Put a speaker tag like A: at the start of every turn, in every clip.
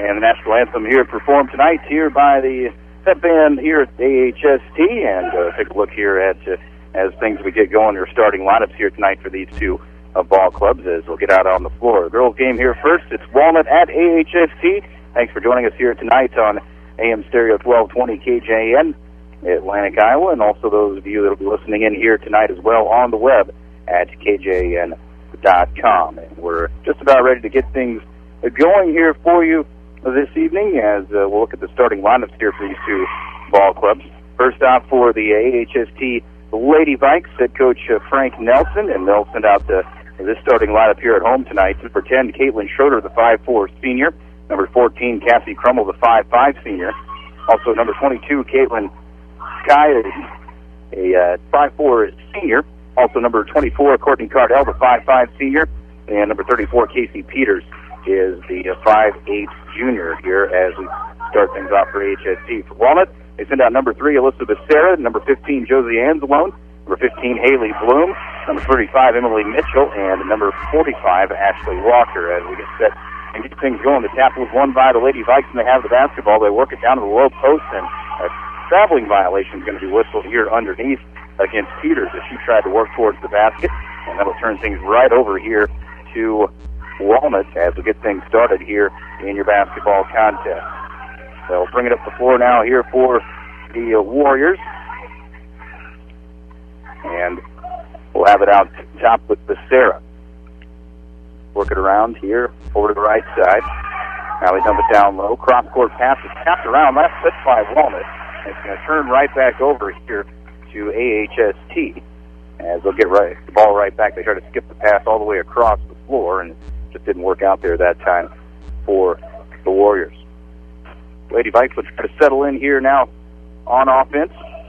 A: And the national anthem here performed tonight here by the pep band here at AHST. And take a look here at as things we get going, your starting lineups here tonight for these two ball clubs as we'll get out on the floor. The girls game here first. It's Walnut at AHST. Thanks for joining us here tonight on AM Stereo 1220 KJN, Atlantic, Iowa, and also those of you that will be listening in here tonight as well on the web at KJN.com. And we're just about ready to get things going here for you this evening as we'll look at the starting lineups here for these two ball clubs. First off for the AHST Lady Vikes, head coach Frank Nelson, and they'll send out this starting lineup here at home tonight. Number 10, Caitlin Schroeder, the 5'4 senior. Number 14, Cassie Crummel, the 5'5 senior. Also number 22, Caitlin Sky, a 5'4 senior. Also number 24, Courtney Cardell, the 5'5 senior. And number 34, Casey Peters, is the 5'8 junior here as we start things off for HST. For Walnut, they send out number 3, Elizabeth Sarah, number 15, Josie Anzalone, number 15, Haley Bloom, number 35, Emily Mitchell, and number 45, Ashley Walker. As we get set and get things going, the tap was won by the Lady Vikes, and they have the basketball. They work it down to the low post, and a traveling violation is going to be whistled here underneath against Peters as she tried to work towards the basket, and that'll turn things right over here to Walnut as we get things started here in your basketball contest. They'll bring it up the floor now here for the Warriors. And we'll have it out top with Becerra. Work it around here over to the right side. Now they dump it down low. Cross-court pass is tapped around. Last set by Walnut. It's going to turn right back over here to AHST as they'll get the ball right back. They try to skip the pass all the way across the floor, and it just didn't work out there that time for the Warriors. Lady Vikes will try to settle in here now on offense.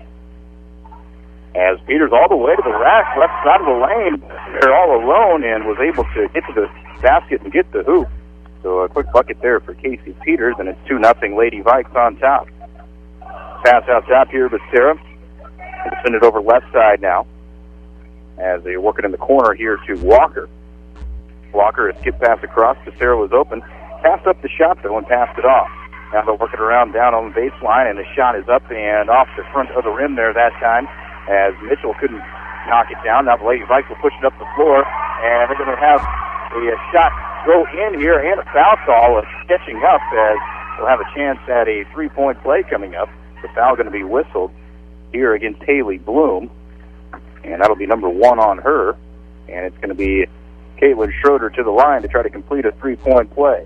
A: As Peters all the way to the rack, left side of the lane, they're all alone and was able to get to the basket and get the hoop. So a quick bucket there for Casey Peters, and it's 2-0 Lady Vikes on top. Pass out top here, but Sarah will send it over left side now as they work it in the corner here to Walker. Walker, a skip pass across. Becerra was open. Passed up the shot, though, and passed it off. Now they'll work it around down on the baseline, and the shot is up and off the front of the rim there that time as Mitchell couldn't knock it down. Now the Lady Vikes will push it up the floor, and they're going to have a shot go in here and a foul call catching up as they'll have a chance at a three-point play coming up. The foul going to be whistled here against Haley Bloom, and that'll be number 1 on her, and it's going to be Caitlin Schroeder to the line to try to complete a three-point play.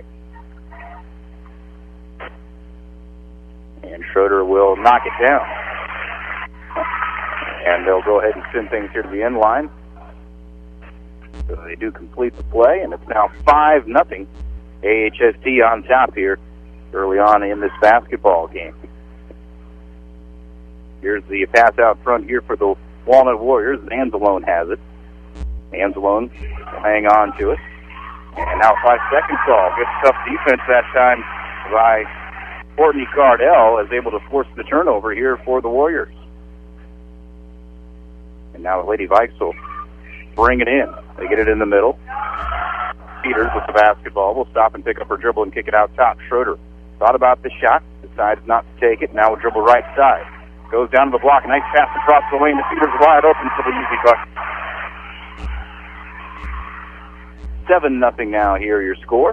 A: And Schroeder will knock it down. And they'll go ahead and send things here to the end line. So they do complete the play, and it's now 5-0 AHST on top here early on in this basketball game. Here's the pass out front here for the Walnut Warriors. Anzalone has it. Anzalone will hang on to it. And now 5-second call. Good tough defense that time by Courtney Cardell is able to force the turnover here for the Warriors. And now the Lady Vikes will bring it in. They get it in the middle. Peters with the basketball will stop and pick up her dribble and kick it out top. Schroeder thought about the shot, decides not to take it. Now will dribble right side. Goes down to the block. Nice pass across the lane. The Peters wide open for the easy bucket. 7-0 now here, your score.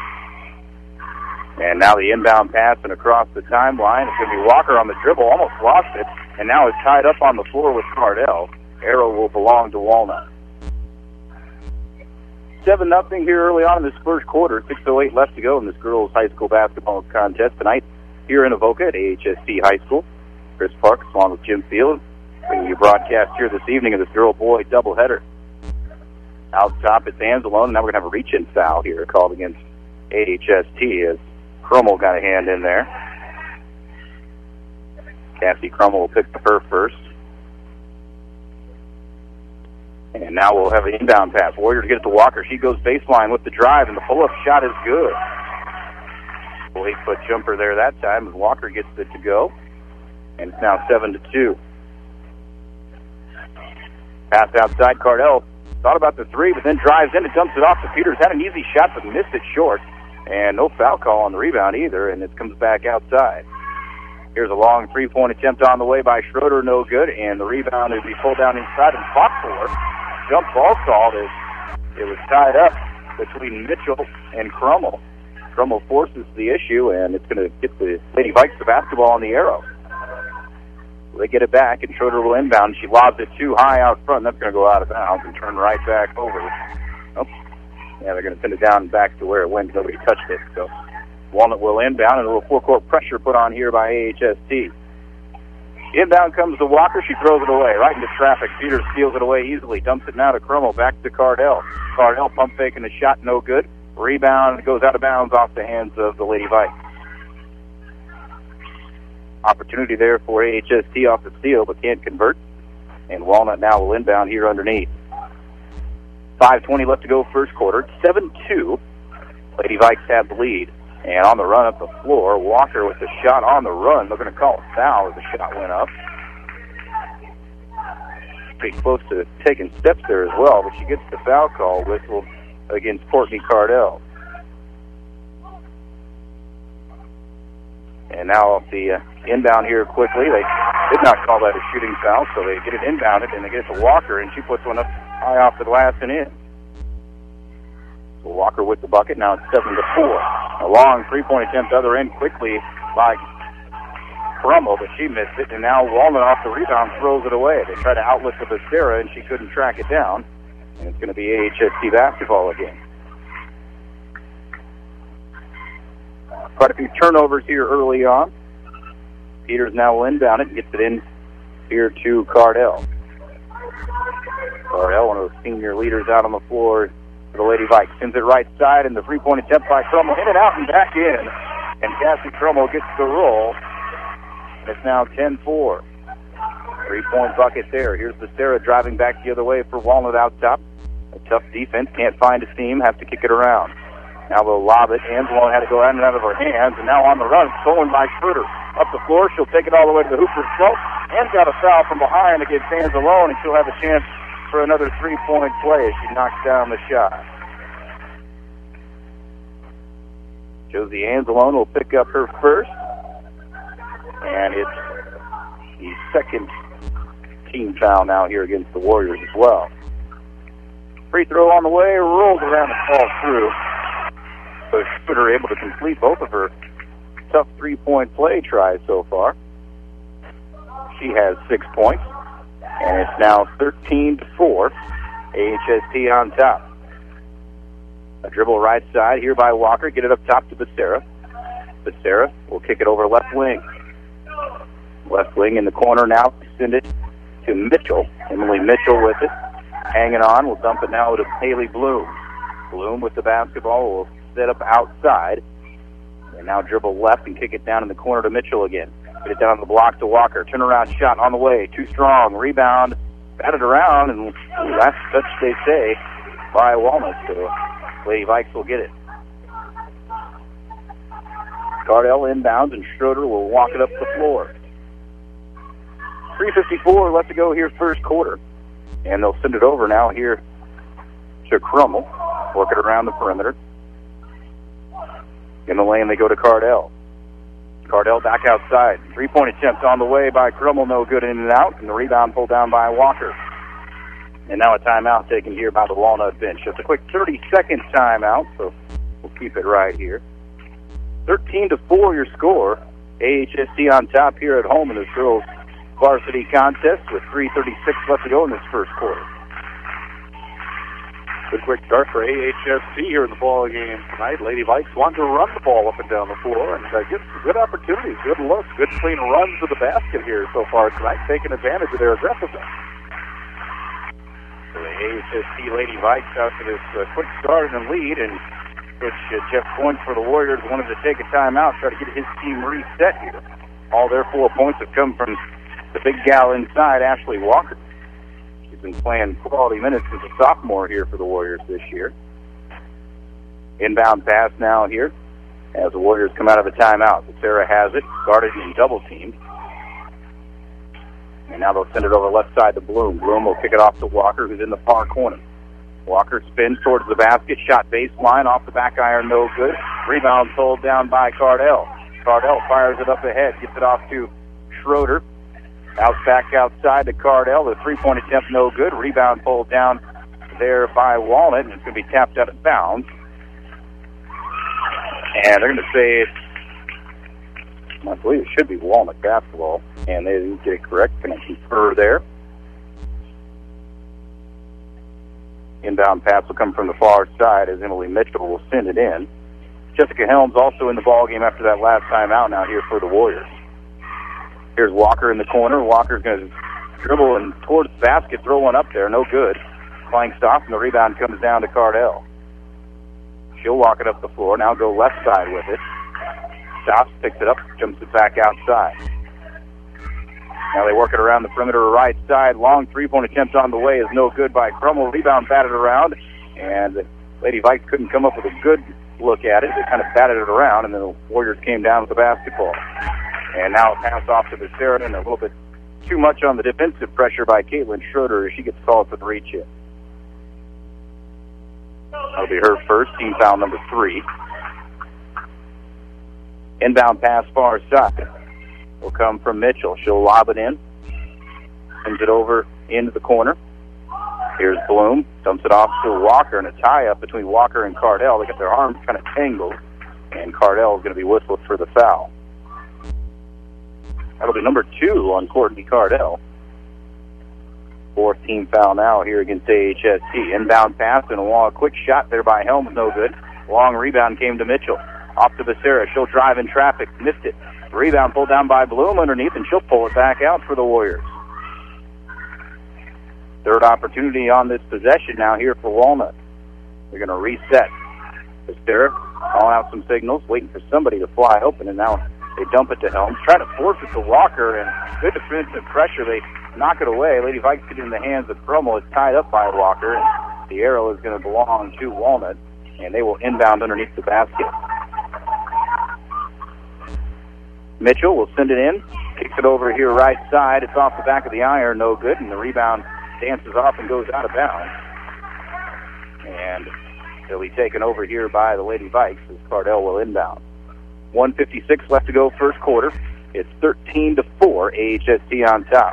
A: And now the inbound pass and across the timeline. It's going to be Walker on the dribble. Almost lost it. And now is tied up on the floor with Cardell. Arrow will belong to Walnut. 7-0 here early on in this first quarter. 6:08 left to go in this girls' high school basketball contest tonight here in Avoca at AHST High School. Chris Parks along with Jim Field bringing you a broadcast here this evening of this girl-boy doubleheader. Out top, it's Anzalone. Now we're going to have a reach-in foul here called against AHST as Crummel got a hand in there. Cassie Crummel will pick her first. And now we'll have an inbound pass. Warriors get it to Walker. She goes baseline with the drive, and the pull-up shot is good. 8-foot jumper there that time as Walker gets it to go. And it's now 7-2. Pass outside. Cardell thought about the three, but then drives in and dumps it off to Peters. Had an easy shot, but missed it short. And no foul call on the rebound either, and it comes back outside. Here's a long three-point attempt on the way by Schroeder, no good, and the rebound will be pulled down inside and fought for. Jump ball called as it was tied up between Mitchell and Crummell. Crummell forces the issue, and it's going to get the Lady Vikes the basketball on the arrow. They get it back, and Schroeder will inbound. She lobs it too high out front. That's going to go out of bounds and turn right back over. Oh, yeah, they're going to send it down back to where it went. Nobody touched it. So Walnut will inbound, and a little four-court pressure put on here by AHST. Inbound comes to Walker. She throws it away right into traffic. Peters steals it away easily. Dumps it now to Crummell. Back to Cardell. Cardell pump faking the shot. No good. Rebound goes out of bounds off the hands of the Lady Vikes. Opportunity there for AHST off the steal, but can't convert. And Walnut now will inbound here underneath. 5:20 left to go first quarter. 7-2. Lady Vikes have the lead. And on the run up the floor, Walker with the shot on the run. They're going to call a foul as the shot went up. Pretty close to taking steps there as well, but she gets the foul call whistled against Courtney Cardell. And now off the inbound here quickly. They did not call that a shooting foul, so they get it inbounded, and they get it to Walker, and she puts one up high off the glass and in. So Walker with the bucket. Now it's 7-4. A long three-point attempt other end quickly by Crummell, but she missed it, and now Walnut off the rebound throws it away. They try to outlet to Becerra, and she couldn't track it down, and it's going to be AHST basketball again. Quite a few turnovers here early on. Peters now will inbound it and gets it in here to Cardell. Cardell, one of those senior leaders out on the floor for the Lady Vikes. Sends it right side, and the three-point attempt by Crummell. In and out and back in. And Cassie Crummell gets the roll. And it's now 10-4. Three-point bucket there. Here's Becerra driving back the other way for Walnut out top. A tough defense. Can't find a seam. Have to kick it around. Now they'll lob it. Anzalone had to go out and out of her hands, and now on the run, stolen by Schroeder. Up the floor, she'll take it all the way to the hoop herself, and got a foul from behind against Anzalone, and she'll have a chance for another three-point play as she knocks down the shot. Josie Anzalone will pick up her first, and it's the second team foul now here against the Warriors as well. Free throw on the way, rolls around and falls through. So Schroeder able to complete both of her tough three-point play tries so far. She has 6 points, and it's now 13-4. AHST on top. A dribble right side here by Walker. Get it up top to Becerra. Becerra will kick it over left wing. Left wing in the corner now. Send it to Mitchell. Emily Mitchell with it. Hanging on. We'll dump it now to Haley Bloom. Bloom with the basketball will set up outside. And now dribble left and kick it down in the corner to Mitchell again. Get it down the block to Walker. Turnaround shot on the way. Too strong. Rebound. Batted around. And last touch, they say, by Walnut. So Lady Vikes will get it. Cardell inbounds, and Schroeder will walk it up the floor. 3:54 left to go here first quarter. And they'll send it over now here to Crummell. Work it around the perimeter. In the lane, they go to Cardell. Cardell back outside. Three-point attempt on the way by Crummell. No good, in and out. And the rebound pulled down by Walker. And now a timeout taken here by the Walnut bench. Just a quick 30-second timeout, so we'll keep it right here. 13-4 your score. AHST on top here at home in this girls' varsity contest with 3:36 left to go in this first quarter.
B: Good quick start for AHST here in the ball game tonight. Lady Vikes want to run the ball up and down the floor and get some good opportunities, good looks, good clean runs to the basket here so far tonight, taking advantage of their aggressiveness.
A: So the AHST Lady Vikes after this quick start and lead, and Coach Jeff Coyne for the Warriors wanted to take a timeout, try to get his team reset here. All their 4 points have come from the big gal inside, Ashley Walker. She's been playing quality minutes as a sophomore here for the Warriors this year. Inbound pass now here as the Warriors come out of a timeout. Sarah has it, guarded and double teamed. And now they'll send it over left side to Bloom. Bloom will kick it off to Walker, who's in the far corner. Walker spins towards the basket, shot baseline, off the back iron, no good. Rebound pulled down by Cardell. Cardell fires it up ahead, gets it off to Schroeder. Back outside to Cardell. The three-point attempt, no good. Rebound pulled down there by Walnut, and it's going to be tapped out of bounds. And they're going to say I believe it should be Walnut basketball, and they didn't get it correct. Can I confer there? Inbound pass will come from the far side as Emily Mitchell will send it in. Jessica Helms also in the ball game after that last timeout now here for the Warriors. Here's Walker in the corner. Walker's going to dribble and towards the basket, throw one up there, no good. Flank stop, and the rebound comes down to Cardell. She'll walk it up the floor, now go left side with it. Stops, picks it up, jumps it back outside. Now they work it around the perimeter right side. Long three-point attempt on the way is no good by Crummell. Rebound batted around, and Lady Vikes couldn't come up with a good look at it. They kind of batted it around, and then the Warriors came down with the basketball. And now a pass off to Becerra, and a little bit too much on the defensive pressure by Caitlin Schroeder as she gets called for the reach-in. That'll be her first, team foul number 3. Inbound pass far side will come from Mitchell. She'll lob it in, sends it over into the corner. Here's Bloom, dumps it off to Walker, and a tie-up between Walker and Cardell. They get their arms kind of tangled, and Cardell is going to be whistled for the foul. That'll be number 2 on Courtney Cardell. 4th team foul now here against AHST. Inbound pass and a quick shot there by Helms, no good. Long rebound came to Mitchell. Off to Becerra. She'll drive in traffic. Missed it. Rebound pulled down by Bloom underneath, and she'll pull it back out for the Warriors. Third opportunity on this possession now here for Walnut. They're going to reset. Becerra calling out some signals, waiting for somebody to fly open, and now they dump it to Helms. Try to force it to Walker, and good defensive pressure. They knock it away. Lady Vikes get it in the hands of Crummell. It's tied up by Walker, and the arrow is going to belong to Walnut, and they will inbound underneath the basket. Mitchell will send it in, kicks it over here right side. It's off the back of the iron, no good, and the rebound dances off and goes out of bounds. And it'll be taken over here by the Lady Vikes as Cardell will inbound. 1:56 left to go first quarter. It's 13-4, AHST on top.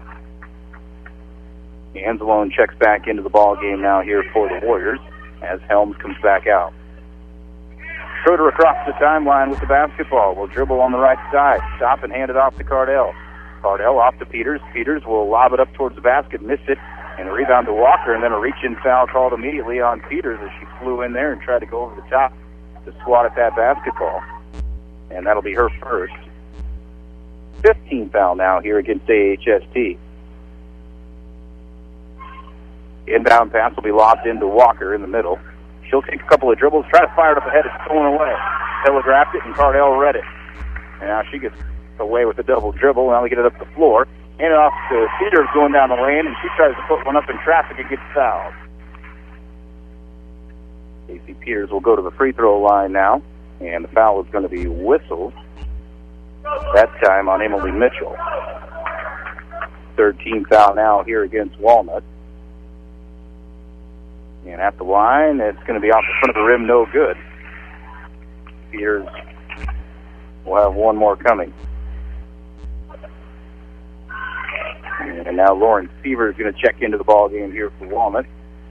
A: Anzalone checks back into the ball game now here for the Warriors as Helms comes back out. Schroeder across the timeline with the basketball. Will dribble on the right side. Stop and hand it off to Cardell. Cardell off to Peters. Peters will lob it up towards the basket, miss it, and a rebound to Walker, and then a reach-in foul called immediately on Peters as she flew in there and tried to go over the top to swat at that basketball. And that'll be her first. 15 foul now here against AHST. Inbound pass will be lobbed into Walker in the middle. She'll take a couple of dribbles, try to fire it up ahead. It's stolen away. Telegraphed it, and Cardell read it. And now she gets away with the double dribble. Now we get it up the floor. Hand it off to Peters going down the lane, and she tries to put one up in traffic and gets fouled. Casey Peters will go to the free throw line now, and the foul is going to be whistled. That time on Emily Mitchell. 3rd team foul now here against Walnut. And at the line, it's going to be off the front of the rim, no good. Peters will have one more coming. And now Lauren Seaver is going to check into the ball game here for Walnut.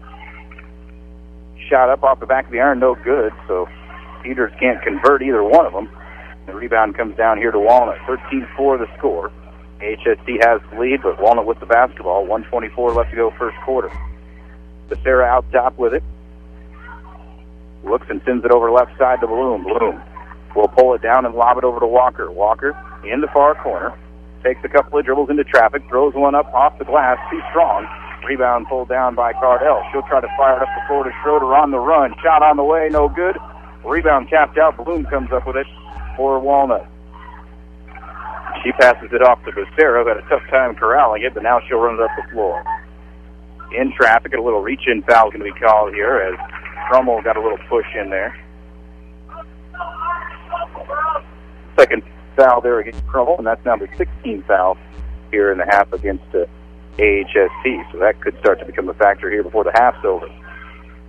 A: Shot up off the back of the iron, no good, so Peters can't convert either one of them. The rebound comes down here to Walnut. 13-4 the score. HST has the lead, but Walnut with the basketball. 1:24 left to go first quarter. Becerra out top with it. Looks and sends it over left side to Bloom. Bloom will pull it down and lob it over to Walker. Walker in the far corner. Takes a couple of dribbles into traffic. Throws one up off the glass. Too strong. Rebound pulled down by Cardell. She'll try to fire it up the floor to Schroeder on the run. Shot on the way. No good. Rebound capped out. Bloom comes up with it for Walnut. She passes it off to Becerra, who had a tough time corralling it, but now she'll run it up the floor. In traffic, a little reach-in foul is going to be called here as Crummell got a little push in there. Second foul there against Crummell, and that's now the 16th foul here in the half against AHST. So that could start to become a factor here before the half's over.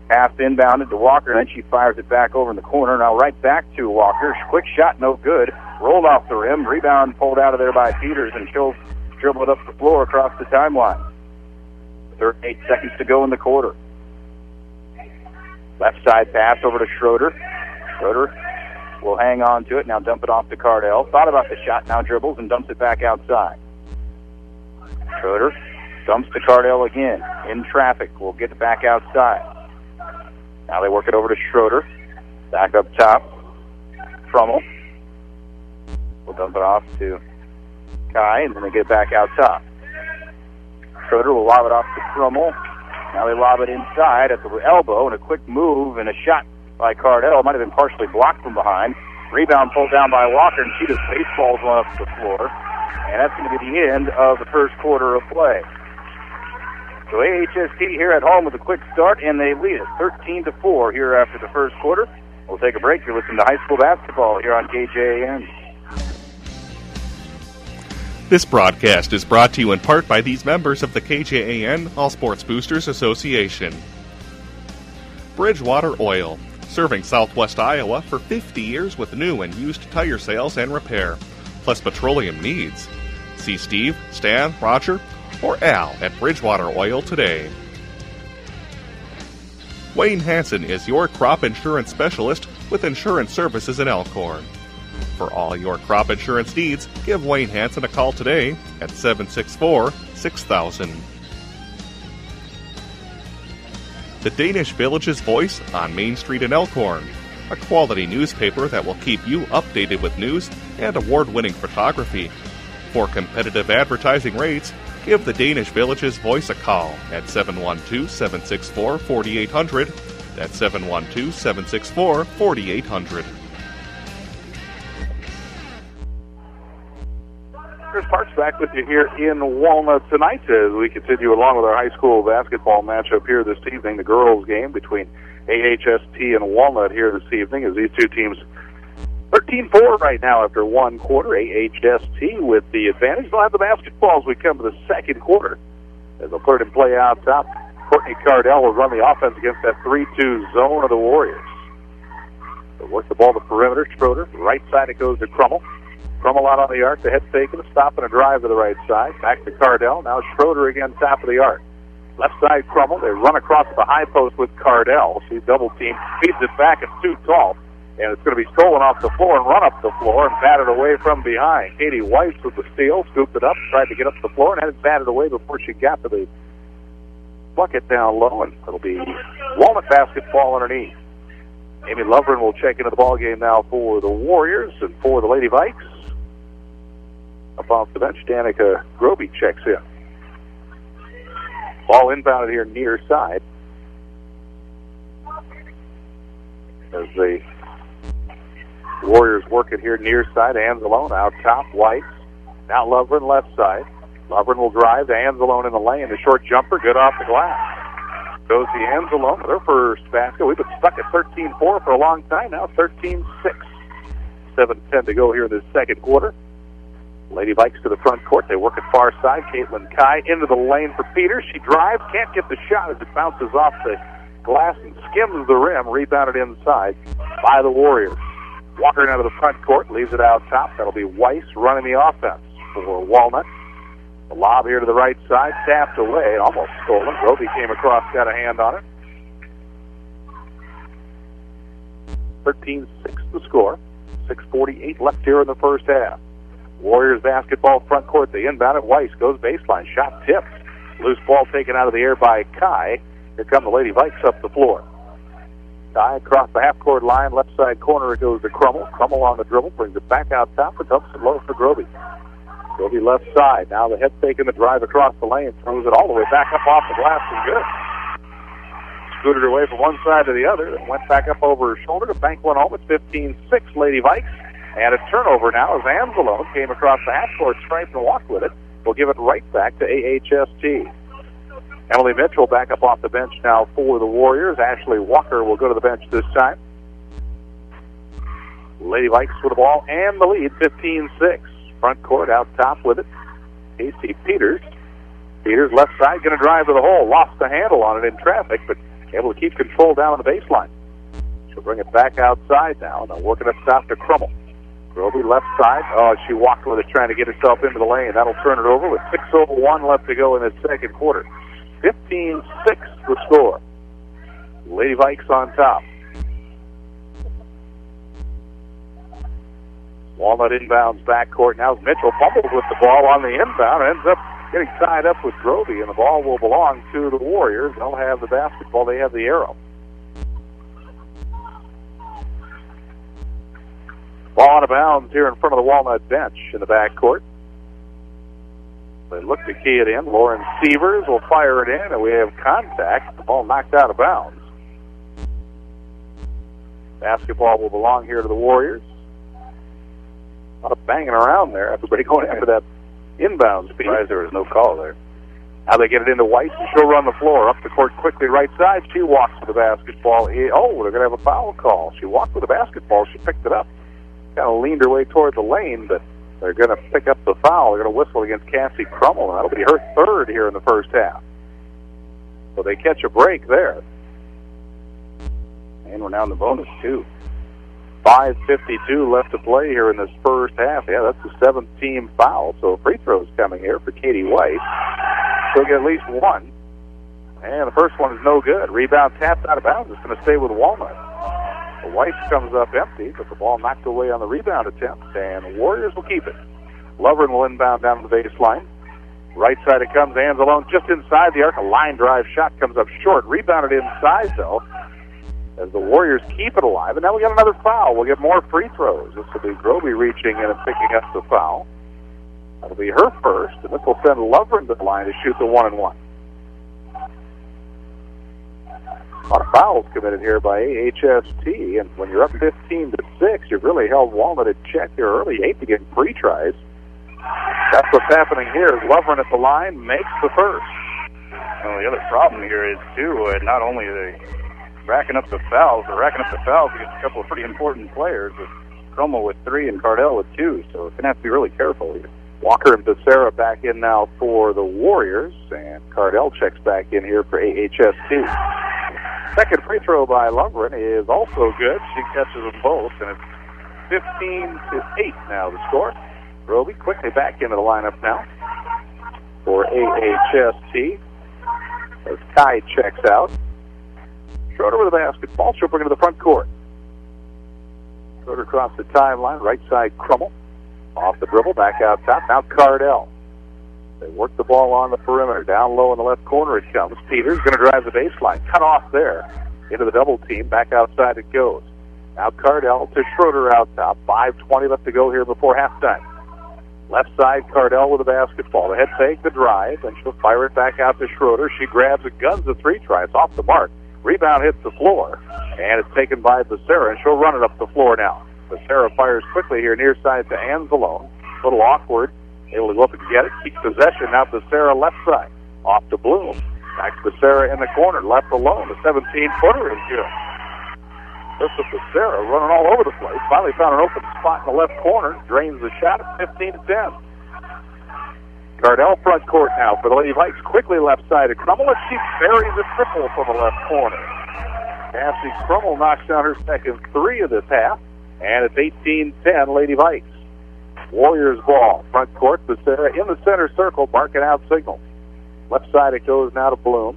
A: Pass inbounded to Walker, and then she fires it back over in the corner. Now right back to Walker. Quick shot, no good. Rolled off the rim. Rebound pulled out of there by Peters, and she'll dribble it up the floor across the timeline. 38 seconds to go in the quarter. Left side pass over to Schroeder. Schroeder will hang on to it. Now dump it off to Cardell. Thought about the shot, now dribbles and dumps it back outside. Schroeder dumps to Cardell again. In traffic. Will get it back outside. Now they work it over to Schroeder. Back up top. Trummel. We'll dump it off to Kai, and then they get back out top. Schroeder will lob it off to Trummel. Now they lob it inside at the elbow, and a quick move and a shot by Cardell. Might have been partially blocked from behind. Rebound pulled down by Walker, and she just baseballs one up the floor. And that's going to be the end of the first quarter of play. So AHST here at home with a quick start, and they lead it 13-4 here after the first quarter. We'll take a break. You're listening to high school basketball here on KJAN.
C: This broadcast is brought to you in part by these members of the KJAN All Sports Boosters Association. Bridgewater Oil, serving Southwest Iowa for 50 years with new and used tire sales and repair, plus petroleum needs. See Steve, Stan, Roger, or Al at Bridgewater Oil today. Wayne Hansen is your crop insurance specialist with insurance services in Elkhorn. For all your crop insurance needs, give Wayne Hansen a call today at 764-6000. The Danish Village's Voice on Main Street in Elkhorn, a quality newspaper that will keep you updated with news and award-winning photography. For competitive advertising rates, give the Danish Village's Voice a call at 712-764-4800. That's 712-764-4800.
B: Chris Parks back with you here in Walnut tonight as we continue along with our high school basketball matchup here this evening, the girls' game between AHST and Walnut here this evening, as these two teams 13-4 right now after one quarter. AHST with the advantage. They'll have the basketball as we come to the second quarter, as they'll put it in play out top. Courtney Cardell will run the offense against that 3-2 zone of the Warriors. They'll work the ball to the perimeter. Schroeder, right side it goes to Crummel. Crummel out on the arc, the head fake and a stop and a drive to the right side. Back to Cardell. Now Schroeder again, top of the arc. Left side Crummel. They run across the high post with Cardell. She's double team, feeds it back. It's too tall, and it's going to be stolen off the floor and run up the floor and batted away from behind. Katie Weiss with the steal, scooped it up, tried to get up the floor, and had it batted away before she got to the bucket down low, and it'll be Walnut basketball underneath. Amy Lovren will check into the ball game now for the Warriors, and for the Lady Vikes, up off the bench, Danica Groby checks in. Ball inbounded here near side as the Warriors work it here near side. Anzalone out top, White. Now Lovren left side. Lovren will drive to Anzalone in the lane. The short jumper, good off the glass. Goes to Anzalone with her first basket. We've been stuck at 13-4 for a long time now. 13-6. 7:10 to go here in this second quarter. Lady Vikes to the front court. They work at far side. Caitlin Kai into the lane for Peters. She drives, can't get the shot as it bounces off the glass and skims the rim. Rebounded inside by the Warriors. Walker out of the front court, leaves it out top. That'll be Weiss running the offense for Walnut. The lob here to the right side, tapped away, almost stolen. Roby came across, got a hand on it. 13-6 the score. 6:48 left here in the first half. Warriors basketball front court. They inbound it. Weiss goes baseline. Shot tipped. Loose ball taken out of the air by Kai. Here come the Lady Vikes up the floor. Kai across the half-court line. Left side corner it goes to Crummel. Crummel on the dribble. Brings it back out top and dumps it low for Groby. Groby left side. Now the head fake and the drive across the lane. Throws it all the way back up off the glass and good. Scooted away from one side to the other. Then went back up over her shoulder to bank one home. It's 15-6 Lady Vikes. And a turnover now as Anzalone came across the half-court stripe and walked with it. We'll give it right back to AHST. Emily Mitchell back up off the bench now for the Warriors. Ashley Walker will go to the bench this time. Lady Vikes with the ball and the lead, 15-6. Front court out top with it. Casey Peters. Peters left side going to drive to the hole. Lost the handle on it in traffic, but able to keep control down on the baseline. She'll bring it back outside now. Now working up top to Crummel. Groby left side. Oh, she walked with it, trying to get herself into the lane. That'll turn it over with 6:01 left to go in the second quarter. 15-6 the score. Lady Vikes on top. Walnut inbounds backcourt. Now Mitchell fumbles with the ball on the inbound. Ends up getting tied up with Groby, and the ball will belong to the Warriors. They'll have the basketball. They have the arrow. Ball out of bounds here in front of the Walnut bench in the backcourt. They look to key it in. Lauren Sievers will fire it in, and we have contact. The ball knocked out of bounds. Basketball will belong here to the Warriors. A lot of banging around there. Everybody going after that inbound speed.
A: There was no call there.
B: Now they get it into White, and she'll run the floor. Up the court quickly, right side. She walks with the basketball. Oh, they're going to have a foul call. She walked with the basketball. She picked it up. Kind of leaned her way toward the lane, but they're going to pick up the foul. They're going to whistle against Cassie Crummel, and that'll be her third here in the first half. So they catch a break there.
A: And we're now in the bonus, too.
B: 5:52 left to play here in this first half. Yeah, that's the seventh team foul. So free throws coming here for Katie White. She'll get at least one. And the first one is no good. Rebound tapped out of bounds. It's going to stay with Walnut. The White comes up empty, but the ball knocked away on the rebound attempt, and the Warriors will keep it. Lovren will inbound down to the baseline. Right side it comes. Anzalone just inside the arc. A line drive shot comes up short. Rebounded inside, though, as the Warriors keep it alive. And now we got another foul. We'll get more free throws. This will be Groby reaching in and picking up the foul. That'll be her first, and this will send Lovren to the line to shoot the 1-and-1. A lot of fouls committed here by AHST, and when you're up 15-6, you've really held Walnut in check here early. 8 to get free tries. That's what's happening here. Lovren at the line makes the first.
A: Well, the other problem here is, too, not only are they racking up the fouls, they're racking up the fouls against a couple of pretty important players, with Crummel with 3 and Cardell with 2, so it's going to have to be really careful here.
B: Walker and Becerra back in now for the Warriors, and Cardell checks back in here for AHST. Second free throw by Lovren is also good. She catches them both, and it's 15-8 now the score. Groby quickly back into the lineup now for AHST as Kai checks out. Schroeder with the basketball. She'll bring it to the front court. Schroeder across the timeline. Right side, Crummel. Off the dribble, back out top. Now Cardell. They work the ball on the perimeter. Down low in the left corner it comes. Peters going to drive the baseline. Cut off there. Into the double team. Back outside it goes. Now Cardell to Schroeder out top. 5:20 left to go here before halftime. Left side, Cardell with the basketball. The head fake, the drive, and she'll fire it back out to Schroeder. She grabs it, guns the three, tries off the mark. Rebound hits the floor, and it's taken by Becerra, and she'll run it up the floor now. Becerra fires quickly here near side to Anzalone. A little awkward. Able to go up and get it. Keeps possession. Now Becerra left side. Off to Bloom. Back to Becerra in the corner. Left alone. The 17-footer is good. This is Becerra running all over the place. Finally found an open spot in the left corner. Drains the shot at 15-10. Cardell front court now for the Lady Vikes. Quickly left side to Crummel, and she buries a triple from the left corner. Cassie Crummel knocks down her second three of this half, and it's 18-10 Lady Vikes. Warriors ball. Front court, Becerra in the center circle, marking out signal. Left side it goes now to Bloom.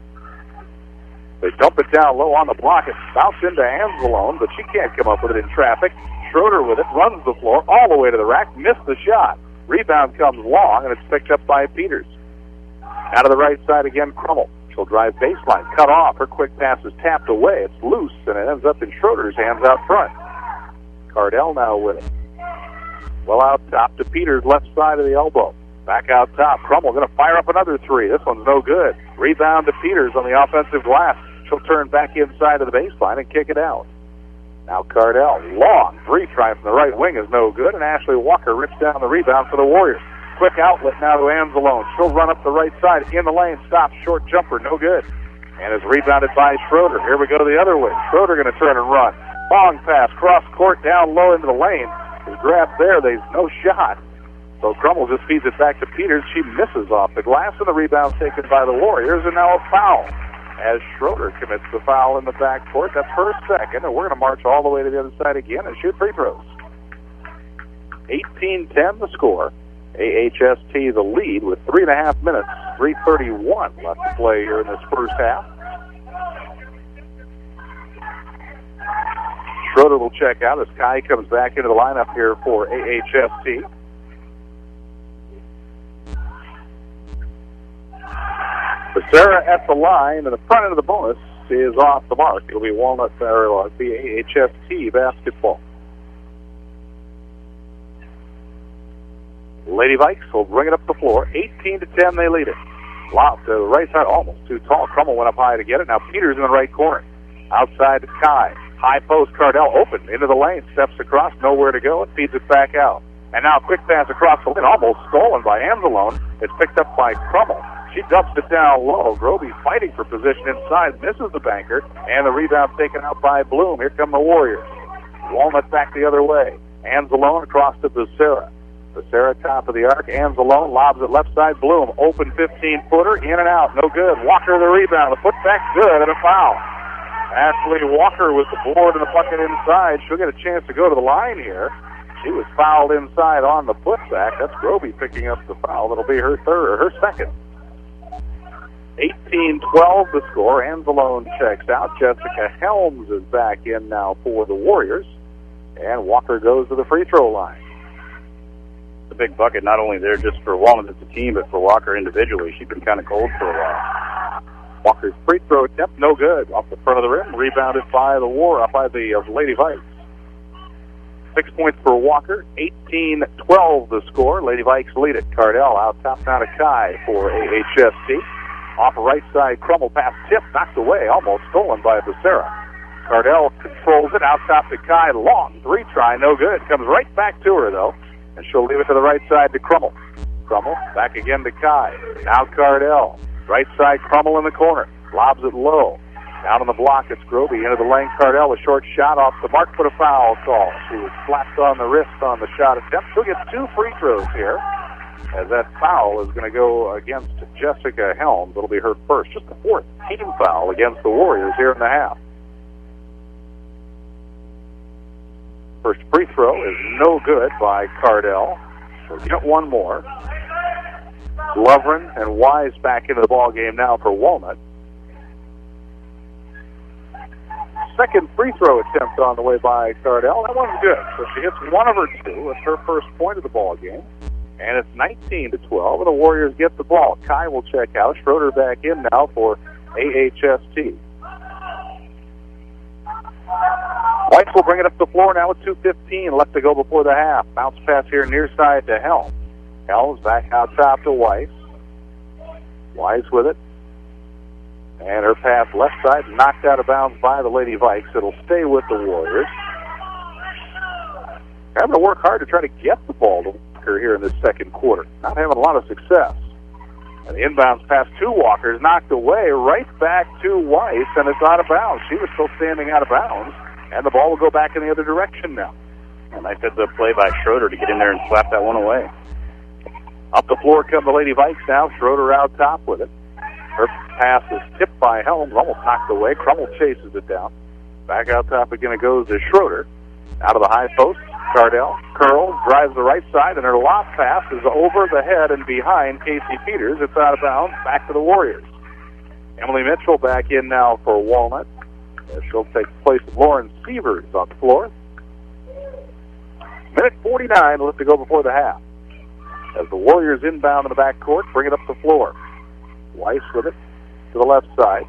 B: They dump it down low on the block. It bounced into Anzalone, but she can't come up with it in traffic. Schroeder with it, runs the floor all the way to the rack, missed the shot. Rebound comes long, and it's picked up by Peters. Out of the right side again, Crummel. She'll drive baseline, cut off. Her quick pass is tapped away. It's loose, and it ends up in Schroeder's hands out front. Cardell now with it. Well out top to Peters, left side of the elbow. Back out top. Crummel going to fire up another three. This one's no good. Rebound to Peters on the offensive glass. She'll turn back inside of the baseline and kick it out. Now Cardell, long three try from the right wing is no good, and Ashley Walker rips down the rebound for the Warriors. Quick outlet now to Anzalone. She'll run up the right side in the lane. Stops, short jumper, no good. And is rebounded by Schroeder. Here we go the other way. Schroeder going to turn and run. Long pass, cross court, down low into the lane. His grab there, there's no shot. So Crummel just feeds it back to Peters. She misses off the glass, and the rebound taken by the Warriors, and now a foul. as Schroeder commits the foul in the backcourt. That's her second, and we're going to march all the way to the other side again and shoot free throws. 18-10 the score. AHST the lead with 3.5 minutes, 3:31 left to play here in this first half. Schroeder will check out as Kai comes back into the lineup here for AHST. Becerra at the line, and the front end of the bonus is off the mark. It'll be Walnut, or it'll be AHST basketball. Lady Vikes will bring it up the floor. 18-10, they lead it. Lob to the right side, almost too tall. Crummel went up high to get it. Now Peters in the right corner. Outside to Kai. High post, Cardell open into the lane. Steps across, nowhere to go, and feeds it back out. And now quick pass across the lane, almost stolen by Anzalone. It's picked up by Crummel. She dumps it down low. Groby fighting for position inside, misses the banker, and the rebound taken out by Bloom. Here come the Warriors. Walnut back the other way. Anzalone across to Becerra. Becerra top of the arc. Anzalone lobs it left side. Bloom open 15-footer, in and out, no good. Walker the rebound. The putback good, and a foul. Ashley Walker with the board and the bucket inside. She'll get a chance to go to the line here. She was fouled inside on the putback. That's Groby picking up the foul. That'll be her second. 18-12 the score. Anzalone checks out. Jessica Helms is back in now for the Warriors. And Walker goes to the free throw line.
A: The big bucket, not only there just for Walnut as a team, but for Walker individually. She's been kind of cold for a while.
B: Walker's free throw attempt, no good. Off the front of the rim, rebounded by the Lady Vikes. 6 points for Walker. 18-12 the score. Lady Vikes lead it. Cardell out top now to Kai for AHST. Off the right side, Crummel pass tip, knocked away, almost stolen by Becerra. Cardell controls it, out top to Kai, long three try, no good. Comes right back to her, though, and she'll leave it to the right side to Crummel. Crummel back again to Kai. Now Cardell. Right side, Crummel in the corner. Lobs it low. Down on the block, it's Groby. Into the lane, Cardell, a short shot off the mark, but a foul call. She was slapped on the wrist on the shot attempt. She'll get 2 free throws here, as that foul is going to go against Jessica Helms. It'll be her first, just the 4th team foul against the Warriors here in the half. First free throw is no good by Cardell. She'll get one more. Lovren and Wise back into the ball game now for Walnut. Second free throw attempt on the way by Cardell. That one's good. So she hits one of her 2. It's her first point of the ball game. And it's 19-12, and the Warriors get the ball. Kai will check out. Schroeder back in now for AHST. White will bring it up the floor now with 2:15 left to go before the half. Bounce pass here near side to Helms. Helms back out top to Weiss. Weiss with it. And her pass left side, knocked out of bounds by the Lady Vikes. It'll stay with the Warriors. Having to work hard to try to get the ball to Walker here in this second quarter. Not having a lot of success. And the inbounds pass to Walker is knocked away right back to Weiss, and it's out of bounds. She was still standing out of bounds, and the ball will go back in the other direction now.
A: And I said the play by Schroeder to get in there and slap that one away.
B: Up the floor come the Lady Vikes now. Schroeder out top with it. Her pass is tipped by Helms, almost knocked away. Crummel chases it down. Back out top again it goes to Schroeder. Out of the high post, Cardell curls, drives the right side, and her lob pass is over the head and behind Casey Peters. It's out of bounds, back to the Warriors. Emily Mitchell back in now for Walnut. She'll take the place of Lauren Sievers on the floor. Minute 49 left to go before the half. As the Warriors inbound in the backcourt, bring it up the floor. Weiss with it to the left side.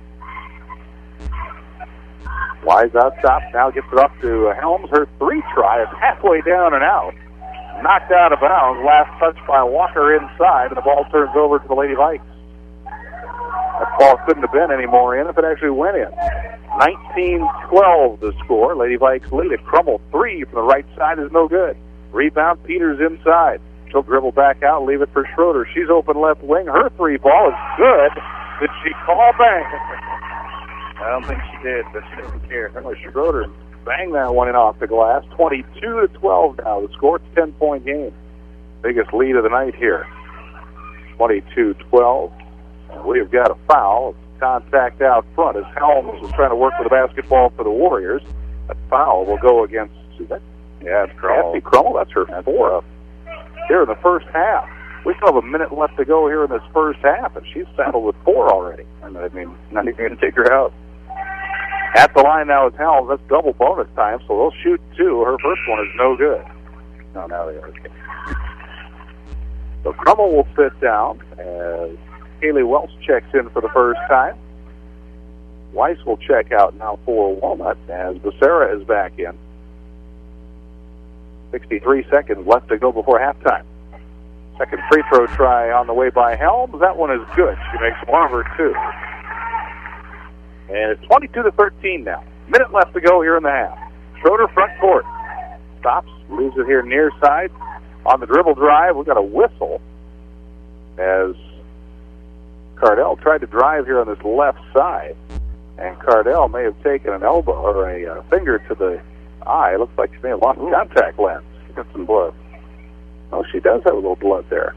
B: Wise out top, now gets it up to Helms. Her 3 try is halfway down and out. Knocked out of bounds. Last touch by Walker inside, and the ball turns over to the Lady Vikes. That ball couldn't have been any more in if it actually went in. 19-12 the score. Lady Vikes lead it. Crummel 3 from the right side is no good. Rebound, Peters inside. She'll dribble back out, leave it for Schroeder. She's open left wing. Her 3 ball is good. Did she call bang?
A: I don't think she did, but she doesn't care.
B: Schroeder banged that one in off the glass. 22-12 now. The score, it's a 10-point game. Biggest lead of the night here. 22-12. We've got a foul. contact out front as Helms was trying to work with the basketball for the Warriors. A foul will go against,
A: it's Crummell.
B: Kathy Crummell. That's her fourth here in the first half. We still have a minute left to go here in this first half, and she's saddled with 4 already.
A: I mean, not even going to take her out.
B: At the line now is Helms. That's double bonus time, so they'll shoot 2. Her first one is no good.
A: No, now they are. Okay.
B: So Crummell will sit down as Kaylee Welch checks in for the first time. Weiss will check out now for Walnut as Becerra is back in. 63 seconds left to go before halftime. Second free throw try on the way by Helms. That one is good. She makes one of her 2. And it's 22-13 now. Minute left to go here in the half. Schroeder front court. Stops, leaves it here near side. On the dribble drive, we've got a whistle as Cardell tried to drive here on this left side. And Cardell may have taken an elbow or a finger to the eye. It looks like she may have lost the contact lens. She got some blood. Oh, she does have a little blood there.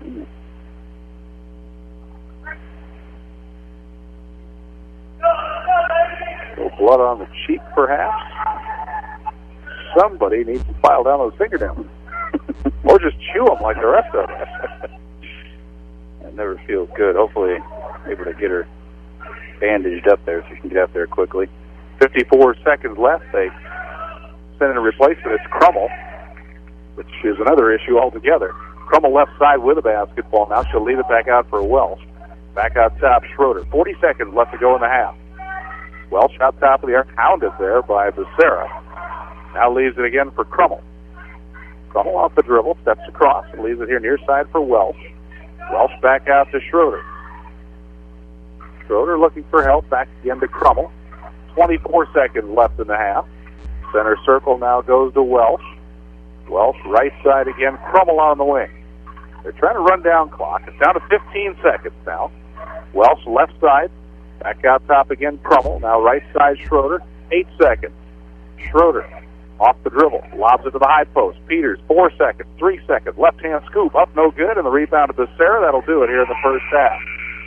B: A little blood on the cheek, perhaps. Somebody needs to file down those fingernails. Or just chew them like the rest of us.
A: That never feels good. Hopefully, able to get her bandaged up there so she can get out there quickly.
B: 54 seconds left. They send in a replacement. It's Crummell, which is another issue altogether. Crummell left side with a basketball. Now she'll leave it back out for Welsh. Back out top, Schroeder. 40 seconds left to go in the half. Welsh out top of the arc, hounded there by Becerra. Now leaves it again for Crummell. Crummell off the dribble, steps across, and leaves it here near side for Welsh. Welsh back out to Schroeder. Schroeder looking for help, back again to Crummell. 24 seconds left in the half. Center circle now goes to Welsh. Welsh right side again, Crummell on the wing. They're trying to run down clock. It's down to 15 seconds now. Welsh left side, back out top again, Crummell. Now right side, Schroeder. 8 seconds. Schroeder off the dribble, lobs it to the high post. Peters, 4 seconds, 3 seconds. Left-hand scoop, up no good, and the rebound to Becerra. That'll do it here in the first half.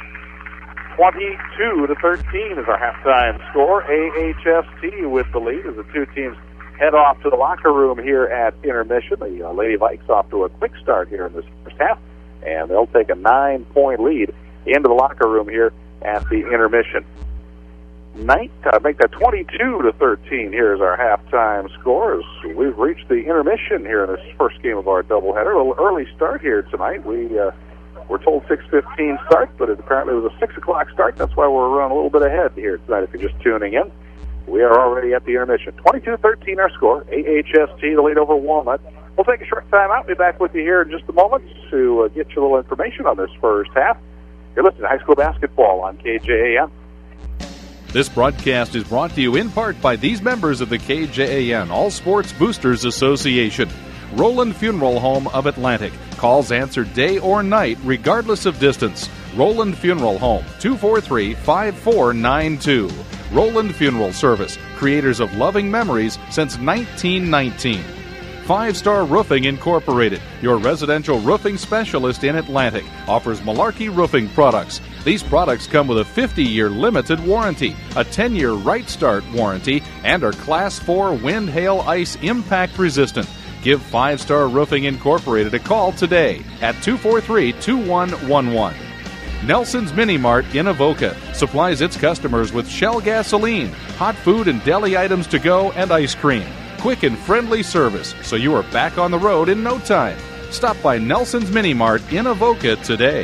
B: 22-13 is our halftime score. AHST with the lead as the two teams head off to the locker room here at intermission. The Lady Vikes off to a quick start here in this first half, and they'll take a 9-point lead into the locker room here at the intermission. Make that 22-13 here is our halftime score as we've reached the intermission here in this first game of our doubleheader. A little early start here tonight. We're told 6:15 start, but it apparently was a 6 o'clock start. That's why we're running a little bit ahead here tonight if you're just tuning in. We are already at the intermission. 22-13 our score. AHST the lead over Walnut. We'll take a short time out. Be back with you here in just a moment to get you a little information on this first half. You're listening to high school basketball on KJAM.
D: This broadcast is brought to you in part by these members of the KJAN All Sports Boosters Association. Roland Funeral Home of Atlantic. Calls answered day or night regardless of distance. Roland Funeral Home, 243-5492. Roland Funeral Service, creators of loving memories since 1919. 5 Star Roofing Incorporated, your residential roofing specialist in Atlantic, offers Malarkey roofing products. These products come with a 50-year limited warranty, a 10-year Right Start warranty, and are Class 4 wind, hail, ice impact resistant. Give 5 Star Roofing Incorporated a call today at 243-2111. Nelson's Mini Mart in Avoca supplies its customers with Shell gasoline, hot food and deli items to go, and ice cream. Quick and friendly service, so you are back on the road in no time. Stop by Nelson's Mini Mart in Avoca today.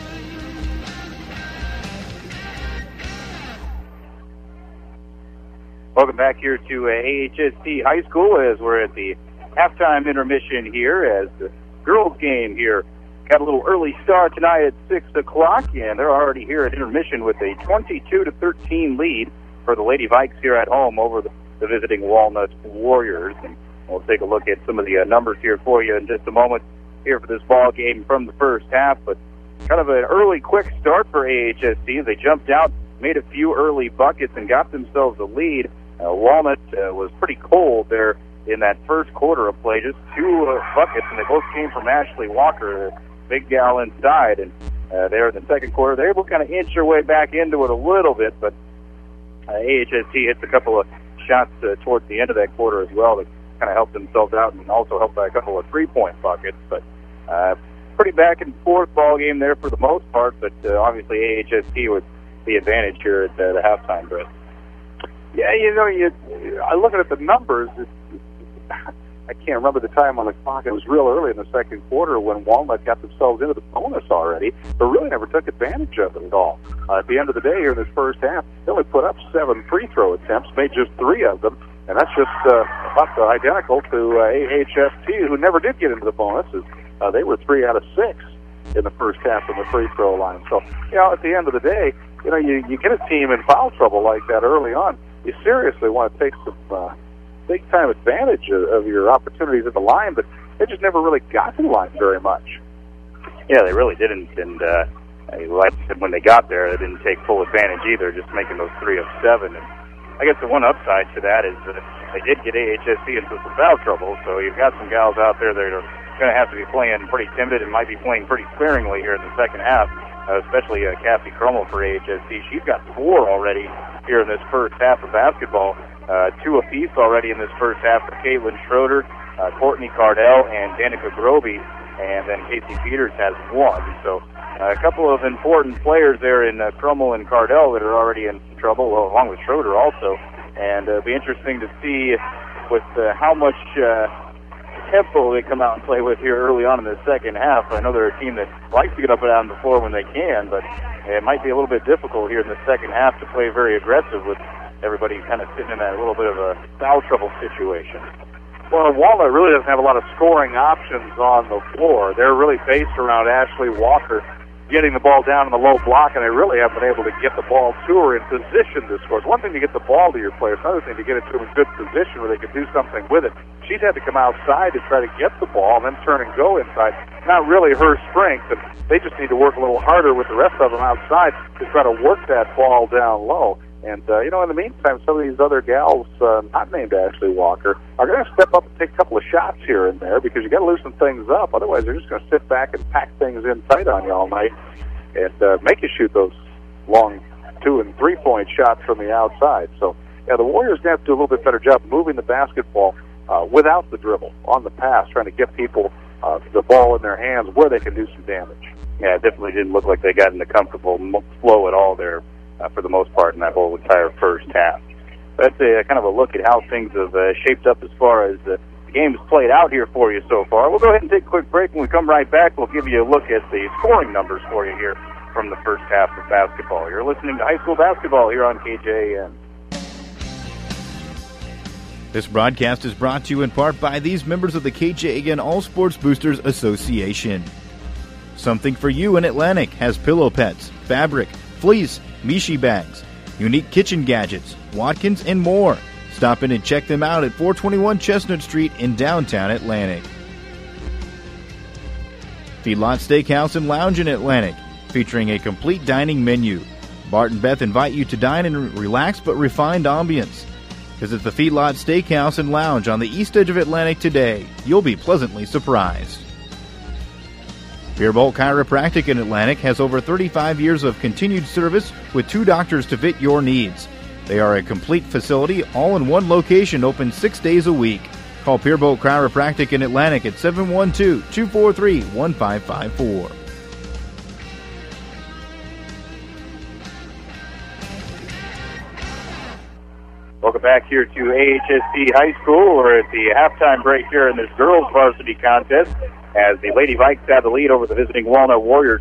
A: Welcome back here to AHST High School as we're at the halftime intermission here as the girls game here got a little early start tonight at 6 o'clock, and they're already here at intermission with a 22-13 lead for the Lady Vikes here at home over the visiting Walnut Warriors. And we'll take a look at some of the numbers here for you in just a moment here for this ball game from the first half. But kind of an early, quick start for AHST. They jumped out, made a few early buckets, and got themselves a lead. Walnut was pretty cold there in that first quarter of play. Just 2 buckets, and they both came from Ashley Walker, the big gal inside. And there in the second quarter. They're able to kind of inch their way back into it a little bit, but AHST hits a couple of shots towards the end of that quarter as well that kind of helped themselves out and also helped by a couple of three-point buckets. But pretty back and forth ball game there for the most part, but obviously AHST with the advantage here at the halftime, Brett.
B: Yeah, I look at the numbers. I can't remember the time on the clock. It was real early in the second quarter when Walnut got themselves into the bonus already, but really never took advantage of it at all. At the end of the day here in this first half, they only put up 7 free throw attempts, made just 3 of them, and that's just about identical to AHST, who never did get into the bonuses. They were 3 out of 6 in the first half from the free throw line. So, at the end of the day, you get a team in foul trouble like that early on, you seriously want to take some big-time advantage of your opportunities at the line, but they just never really got to the line very much.
A: Yeah, they really didn't, and like I said, when they got there, they didn't take full advantage either, just making those 3 of 7. And I guess the one upside to that is that they did get AHSC into some foul trouble, so you've got some gals out there that are going to have to be playing pretty timid and might be playing pretty sparingly here in the second half, especially Cassie Crummel for AHSC. She's got 4 already here in this first half of basketball. 2 apiece already in this first half for Caitlin Schroeder, Courtney Cardell, and Danica Groby, and then Casey Peters has 1. So a couple of important players there in Crummel and Cardell that are already in trouble, well, along with Schroeder also. And it'll be interesting to see with how much tempo they come out and play with here early on in the second half. I know they're a team that likes to get up and down the floor when they can, but it might be a little bit difficult here in the second half to play very aggressive with everybody kind of sitting in that little bit of a foul trouble situation.
B: Well, Walnut really doesn't have a lot of scoring options on the floor. They're really based around Ashley Walker getting the ball down in the low block, and they really haven't been able to get the ball to her in position to score. It's one thing to get the ball to your players, another thing to get it to them in good position where they can do something with it. She's had to come outside to try to get the ball and then turn and go inside. Not really her strength, and they just need to work a little harder with the rest of them outside to try to work that ball down low. And, in the meantime, some of these other gals, not named Ashley Walker, are going to step up and take a couple of shots here and there because you got to loosen things up. Otherwise, they're just going to sit back and pack things in tight on you all night and make you shoot those long 2- and 3-point shots from the outside. So, the Warriors have to do a little bit better job moving the basketball without the dribble, on the pass, trying to get people the ball in their hands where they can do some damage.
A: Yeah, it definitely didn't look like they got in the comfortable flow at all there. For the most part in that whole entire first half. That's a kind of a look at how things have shaped up as far as the game's played out here for you so far. We'll go ahead and take a quick break. When we come right back, we'll give you a look at the scoring numbers for you here from the first half of basketball. You're listening to high school basketball here on KJAN.
E: This broadcast is brought to you in part by these members of the KJAN All Sports Boosters Association. Something for You in Atlantic has pillow pets, fabric, fleece, Mishi bags, unique kitchen gadgets, Watkins, and more. Stop in and check them out at 421 Chestnut Street in downtown Atlantic. Feedlot Steakhouse and Lounge in Atlantic, featuring a complete dining menu. Bart and Beth invite you to dine in a relaxed but refined ambience. Visit the Feedlot Steakhouse and Lounge on the east edge of Atlantic today. You'll be pleasantly surprised. Pierbolt Chiropractic in Atlantic has over 35 years of continued service with 2 doctors to fit your needs. They are a complete facility, all in one location, open 6 days a week. Call Pierbolt Chiropractic in Atlantic at 712-243-1554.
A: Welcome back here to AHSC High School. We're at the halftime break here in this girls varsity contest as the Lady Vikes have the lead over the visiting Walnut Warriors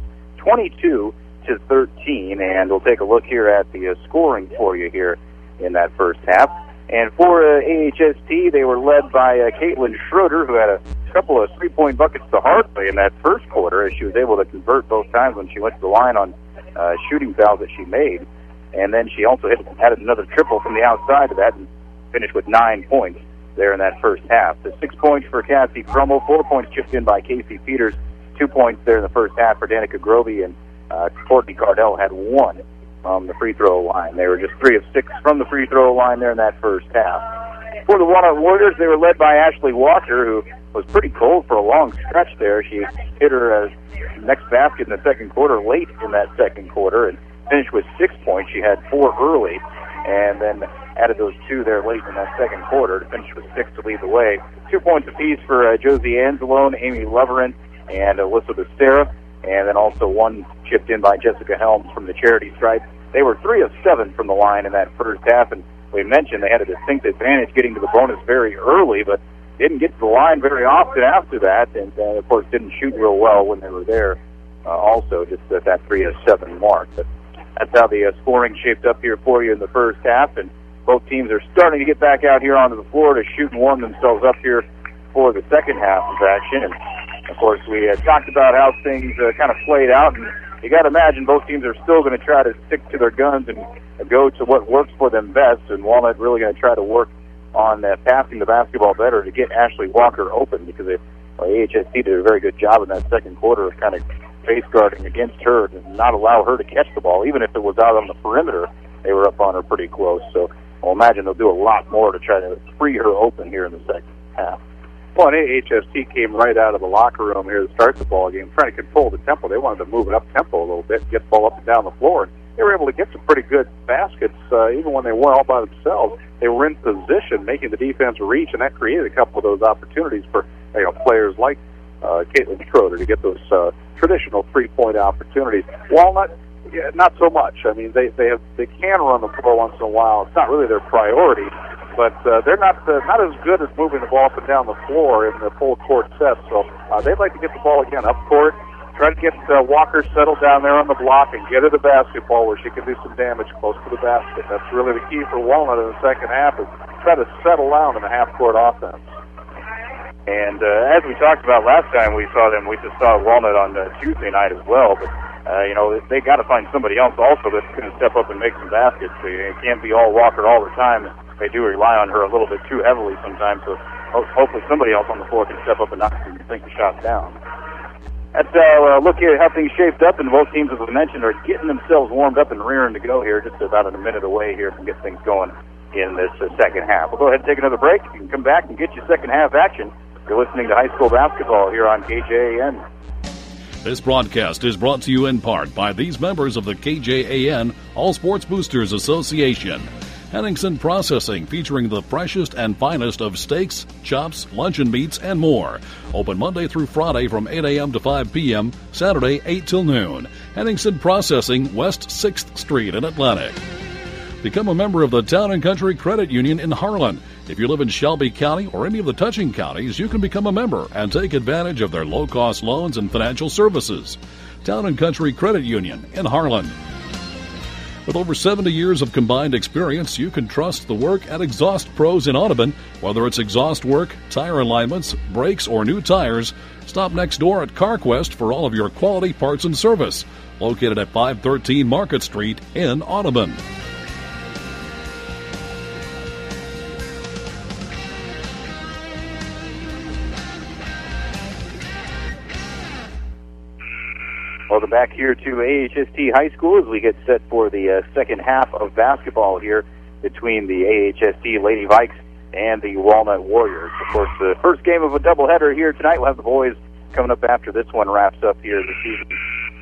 A: 22-13. And we'll take a look here at the scoring for you here in that first half. And for AHST, they were led by Caitlin Schroeder, who had a couple of 3-point buckets to Hartley in that first quarter, as she was able to convert both times when she went to the line on shooting fouls that she made. And then she also had another triple from the outside of that and finished with 9 points there in that first half. The 6 points for Cassie Crummel, 4 points chipped in by Casey Peters, 2 points there in the first half for Danica Groby, and Courtney Cardell had 1 from the free throw line. They were just 3 of 6 from the free throw line there in that first half. For the Walnut Warriors, they were led by Ashley Walker, who was pretty cold for a long stretch there. She hit her next basket in the second quarter late in that second quarter and finished with 6 points. She had 4 early and then added those 2 there late in that second quarter to finish with 6 to lead the way. 2 points apiece for Josie Anzalone, Amy Leverin, and Alyssa Becerra, and then also 1 chipped in by Jessica Helms from the charity stripe. They were 3 of 7 from the line in that first half, and we mentioned they had a distinct advantage getting to the bonus very early, but didn't get to the line very often after that, and of course didn't shoot real well when they were there also, just at that 3 of 7 mark. But that's how the scoring shaped up here for you in the first half, and both teams are starting to get back out here onto the floor to shoot and warm themselves up here for the second half of action. And of course, we talked about how things kind of played out, and you got to imagine both teams are still going to try to stick to their guns and go to what works for them best, and Walnut really going to try to work on passing the basketball better to get Ashley Walker open, because AHST did a very good job in that second quarter of kind of face guarding against her and not allow her to catch the ball. Even if it was out on the perimeter, they were up on her pretty close. So I'll imagine they'll do a lot more to try to free her open here in the second half.
B: Well, and AHST came right out of the locker room here to start the ball game, trying to control the tempo. They wanted to move it up tempo a little bit, get the ball up and down the floor. They were able to get some pretty good baskets, even when they weren't all by themselves. They were in position, making the defense reach, and that created a couple of those opportunities for players like Caitlin Schroeder to get those traditional three-point opportunities. Walnut, not so much. I mean, they can run the floor once in a while. It's not really their priority, but they're not as good at moving the ball up and down the floor in the full court set. So they'd like to get the ball again up court, try to get Walker settled down there on the block and get her the basketball where she can do some damage close to the basket. That's really the key for Walnut in the second half, is try to settle down in the half-court offense.
A: And as we talked about last time we saw them, we just saw Walnut on Tuesday night as well. But, they got to find somebody else also that's going to step up and make some baskets. It can't be all Walker all the time. They do rely on her a little bit too heavily sometimes. So hopefully somebody else on the floor can step up and knock some shots down. That's look at how things shaped up, and both teams, as I mentioned, are getting themselves warmed up and rearing to go here, just about a minute away here from getting things going in this second half. We'll go ahead and take another break. You can come back and get your second half action. You're listening to high school basketball here on KJAN.
D: This broadcast is brought to you in part by these members of the KJAN All Sports Boosters Association. Henningsen Processing, featuring the freshest and finest of steaks, chops, luncheon meats, and more. Open Monday through Friday from 8 a.m. to 5 p.m., Saturday 8 till noon. Henningsen Processing, West 6th Street in Atlantic. Become a member of the Town & Country Credit Union in Harlan. If you live in Shelby County or any of the touching counties, you can become a member and take advantage of their low-cost loans and financial services. Town & Country Credit Union in Harlan. With over 70 years of combined experience, you can trust the work at Exhaust Pros in Audubon. Whether it's exhaust work, tire alignments, brakes, or new tires, stop next door at CarQuest for all of your quality parts and service. Located at 513 Market Street in Audubon.
A: Welcome back here to AHST High School as we get set for the second half of basketball here between the AHST Lady Vikes and the Walnut Warriors. Of course, the first game of a doubleheader here tonight. We'll have the boys coming up after this one wraps up here this evening,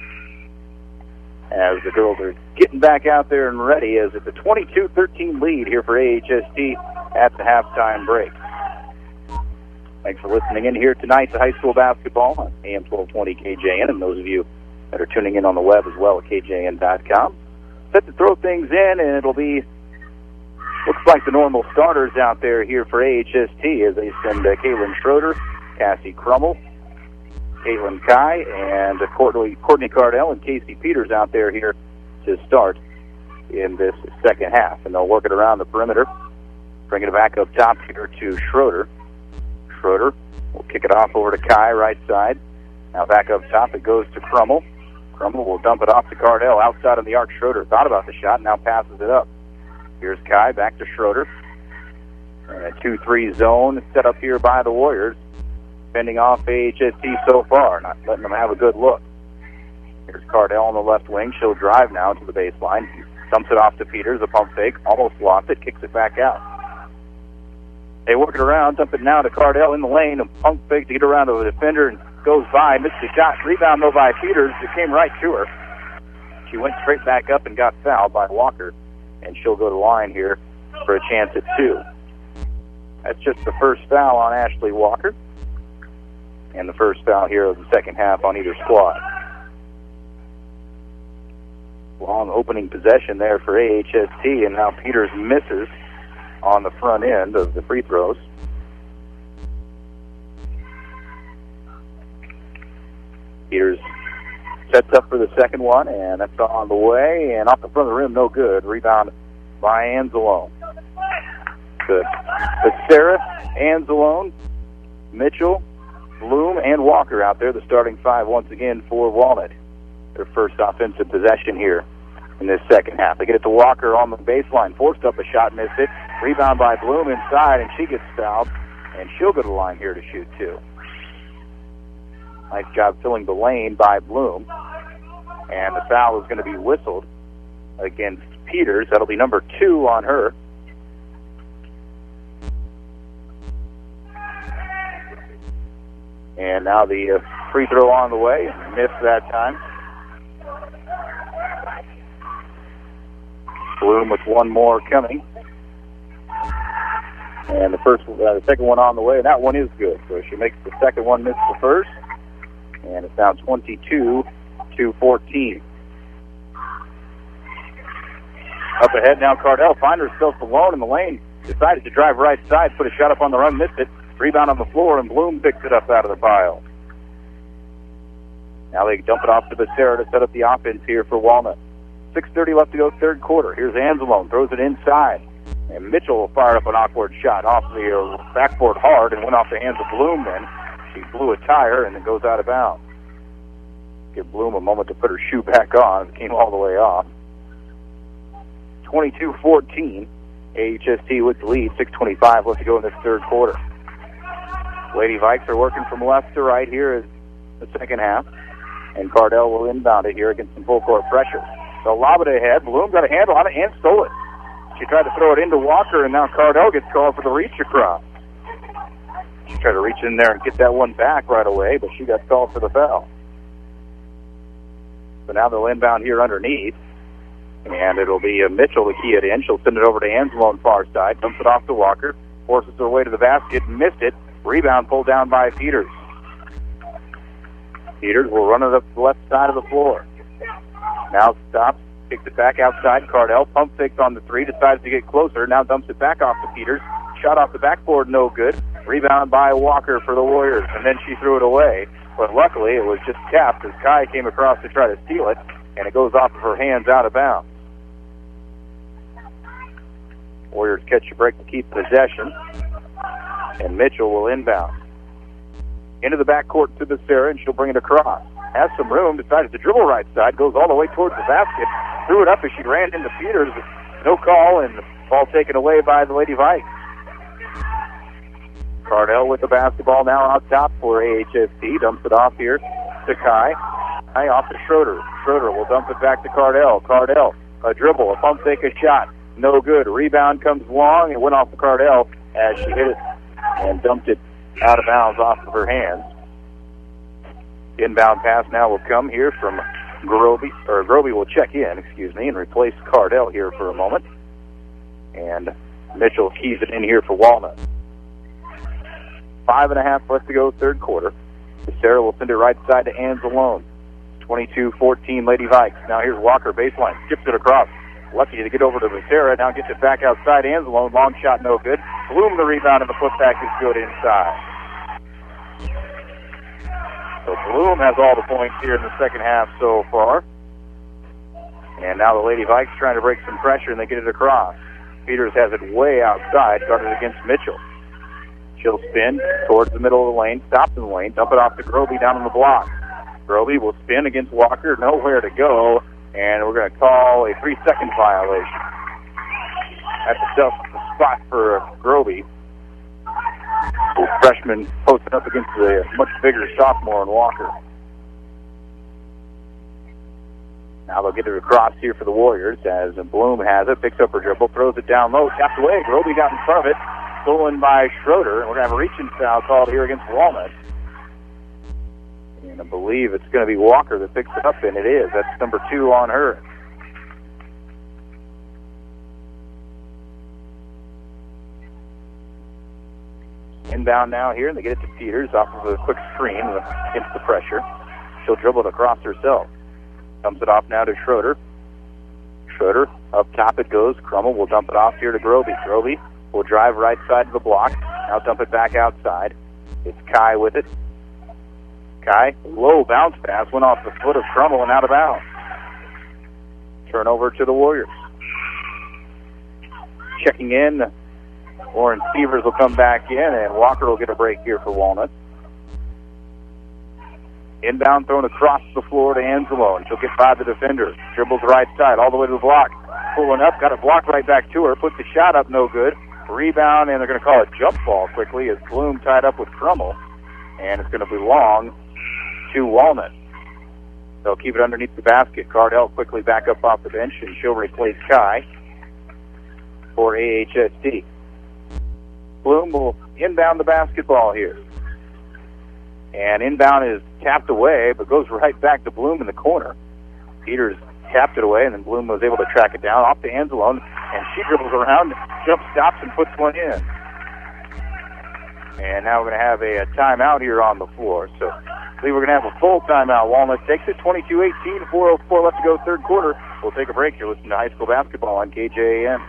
A: as the girls are getting back out there and ready, as it's a 22-13 lead here for AHST at the halftime break. Thanks for listening in here tonight to high school basketball on AM 1220 KJN, and those of you that are tuning in on the web as well at KJN.com. Set to throw things in, and it'll be, looks like the normal starters out there here for AHST as they send Caitlin Schroeder, Cassie Crummel, Caitlin Kai, and Courtney Cardell and Casey Peters out there here to start in this second half. And they'll work it around the perimeter, bringing it back up top here to Schroeder. Schroeder will kick it off over to Kai, right side. Now back up top, it goes to Crummel. Crummel will dump it off to Cardell. Outside on the arc, Schroeder thought about the shot, now passes it up. Here's Kai, back to Schroeder. And a 2-3 zone set up here by the Warriors. Fending off AHST so far, not letting them have a good look. Here's Cardell on the left wing. She'll drive now to the baseline. Dumps it off to Peters, a pump fake. Almost lost it, kicks it back out. They work it around, dump it now to Cardell in the lane. A pump fake to get around to the defender and goes by. Missed the shot. Rebound, though, by Peters. It came right to her. She went straight back up and got fouled by Walker. And she'll go to line here for a chance at 2. That's just the first foul on Ashley Walker. And the first foul here of the second half on either squad. Long opening possession there for AHST, and now Peters misses on the front end of the free throws. Peters sets up for the second one, and that's on the way, and off the front of the rim, no good. Rebound by Anzalone. Good. But Sarah, Anzalone, Mitchell, Bloom, and Walker out there, the starting 5 once again for Walnut. Their first offensive possession here in this second half. They get it to Walker on the baseline, forced up a shot, missed it. Rebound by Bloom inside, and she gets fouled, and she'll go to the line here to shoot 2. Nice job filling the lane by Bloom. And the foul is going to be whistled against Peters. That'll be number 2 on her. And now the free throw on the way. Missed that time. Bloom with one more coming. And the second one on the way. That one is good. So she makes the second one, miss the first. And it's now 22-14. Up ahead now, Cardell finds herself alone in the lane. Decided to drive right side, put a shot up on the run, missed it. Rebound on the floor, and Bloom picks it up out of the pile. Now they dump it off to Becerra to set up the offense here for Walnut. 6:30 left to go, third quarter. Here's Anzalone, throws it inside. And Mitchell fired up an awkward shot off the backboard hard and went off the hands of Bloom then. She blew a tire and it goes out of bounds. Give Bloom a moment to put her shoe back on. It came all the way off. 22-14. AHST with the lead. 6:25 left to go in this third quarter. Lady Vikes are working from left to right here in the second half. And Cardell will inbound it here against some full court pressure. They'll lob it ahead. Bloom got a handle on it and stole it. She tried to throw it into Walker, and now Cardell gets called for the reach across. She tried to reach in there and get that one back right away, but she got called for the foul. So now they'll inbound here underneath. And it'll be Mitchell to key it in. She'll send it over to Anzalone far side. Dumps it off to Walker. Forces her way to the basket. Missed it. Rebound pulled down by Peters. Peters will run it up the left side of the floor. Now stops. Kicks it back outside. Cardell pump fakes on the 3. Decides to get closer. Now dumps it back off to Peters. Shot off the backboard. No good. Rebound by Walker for the Warriors. And then she threw it away. But luckily it was just tapped as Kai came across to try to steal it. And it goes off of her hands out of bounds. Warriors catch a break to keep possession. And Mitchell will inbound. Into the backcourt to Becerra, and she'll bring it across. Has some room, decided to dribble right side, goes all the way towards the basket. Threw it up as she ran into Peters. No call, and the ball taken away by the Lady Vikes. Cardell with the basketball now out top for AHST. Dumps it off here to Kai. Kai off to Schroeder. Schroeder will dump it back to Cardell. Cardell, a dribble, a pump fake, a shot. No good. Rebound comes long and went off to Cardell as she hit it and dumped it out of bounds off of her hands. Inbound pass now will come here from Groby, or Groby will check in, and replace Cardell here for a moment. And Mitchell keys it in here for Walnut. 5.5 left to go, third quarter. Sarah will send it right side to Anzalone. 22-14 Lady Vikes. Now here's Walker, baseline, skips it across. Lucky to get over to Becerra. Now gets it back outside. Anzalone, long shot, no good. Bloom the rebound, and the putback is good inside. So Bloom has all the points here in the second half so far. And now the Lady Vikes trying to break some pressure, and they get it across. Peters has it way outside, guarded against Mitchell. She'll spin towards the middle of the lane, stops in the lane, dump it off to Groby down on the block. Groby will spin against Walker, nowhere to go, and we're going to call a 3-second violation. That's a tough spot for Groby. The freshman posted up against the much bigger sophomore in Walker. Now they'll get it across here for the Warriors as Bloom has it, picks up her dribble, throws it down low, tapped away. Groby got in front of it, stolen by Schroeder. We're going to have a reaching foul called here against Walnut. And I believe it's going to be Walker that picks it up, and it is. That's number 2 on her. Inbound now here, and they get it to Peters off of a quick screen against the pressure. She'll dribble it across herself. Dumps it off now to Schroeder. Schroeder, up top it goes. Crummel will dump it off here to Groby. Groby will drive right side of the block. Now dump it back outside. It's Kai with it. Kai, low bounce pass, went off the foot of Crummel and out of bounds. Turnover to the Warriors. Checking in, Warren Severs will come back in, and Walker will get a break here for Walnut. Inbound thrown across the floor to Anzalone. She'll get by the defender. Dribbles right side all the way to the block. Pulling up, got a block right back to her. Puts the shot up, no good. Rebound, and they're going to call a jump ball quickly as Bloom tied up with Crummel. And it's going to belong to Walnut. They'll keep it underneath the basket. Cardell quickly back up off the bench, and she'll replace Kai for AHST. Bloom will inbound the basketball here. And inbound is tapped away, but goes right back to Bloom in the corner. Peters tapped it away, and then Bloom was able to track it down off to Anzalone, and she dribbles around, jump stops, and puts one in. And now we're going to have a timeout here on the floor. So I believe we're going to have a full timeout. Walnut takes it, 22-18, 4:04 left to go, third quarter. We'll take a break here. Listen to high school basketball on KJAN.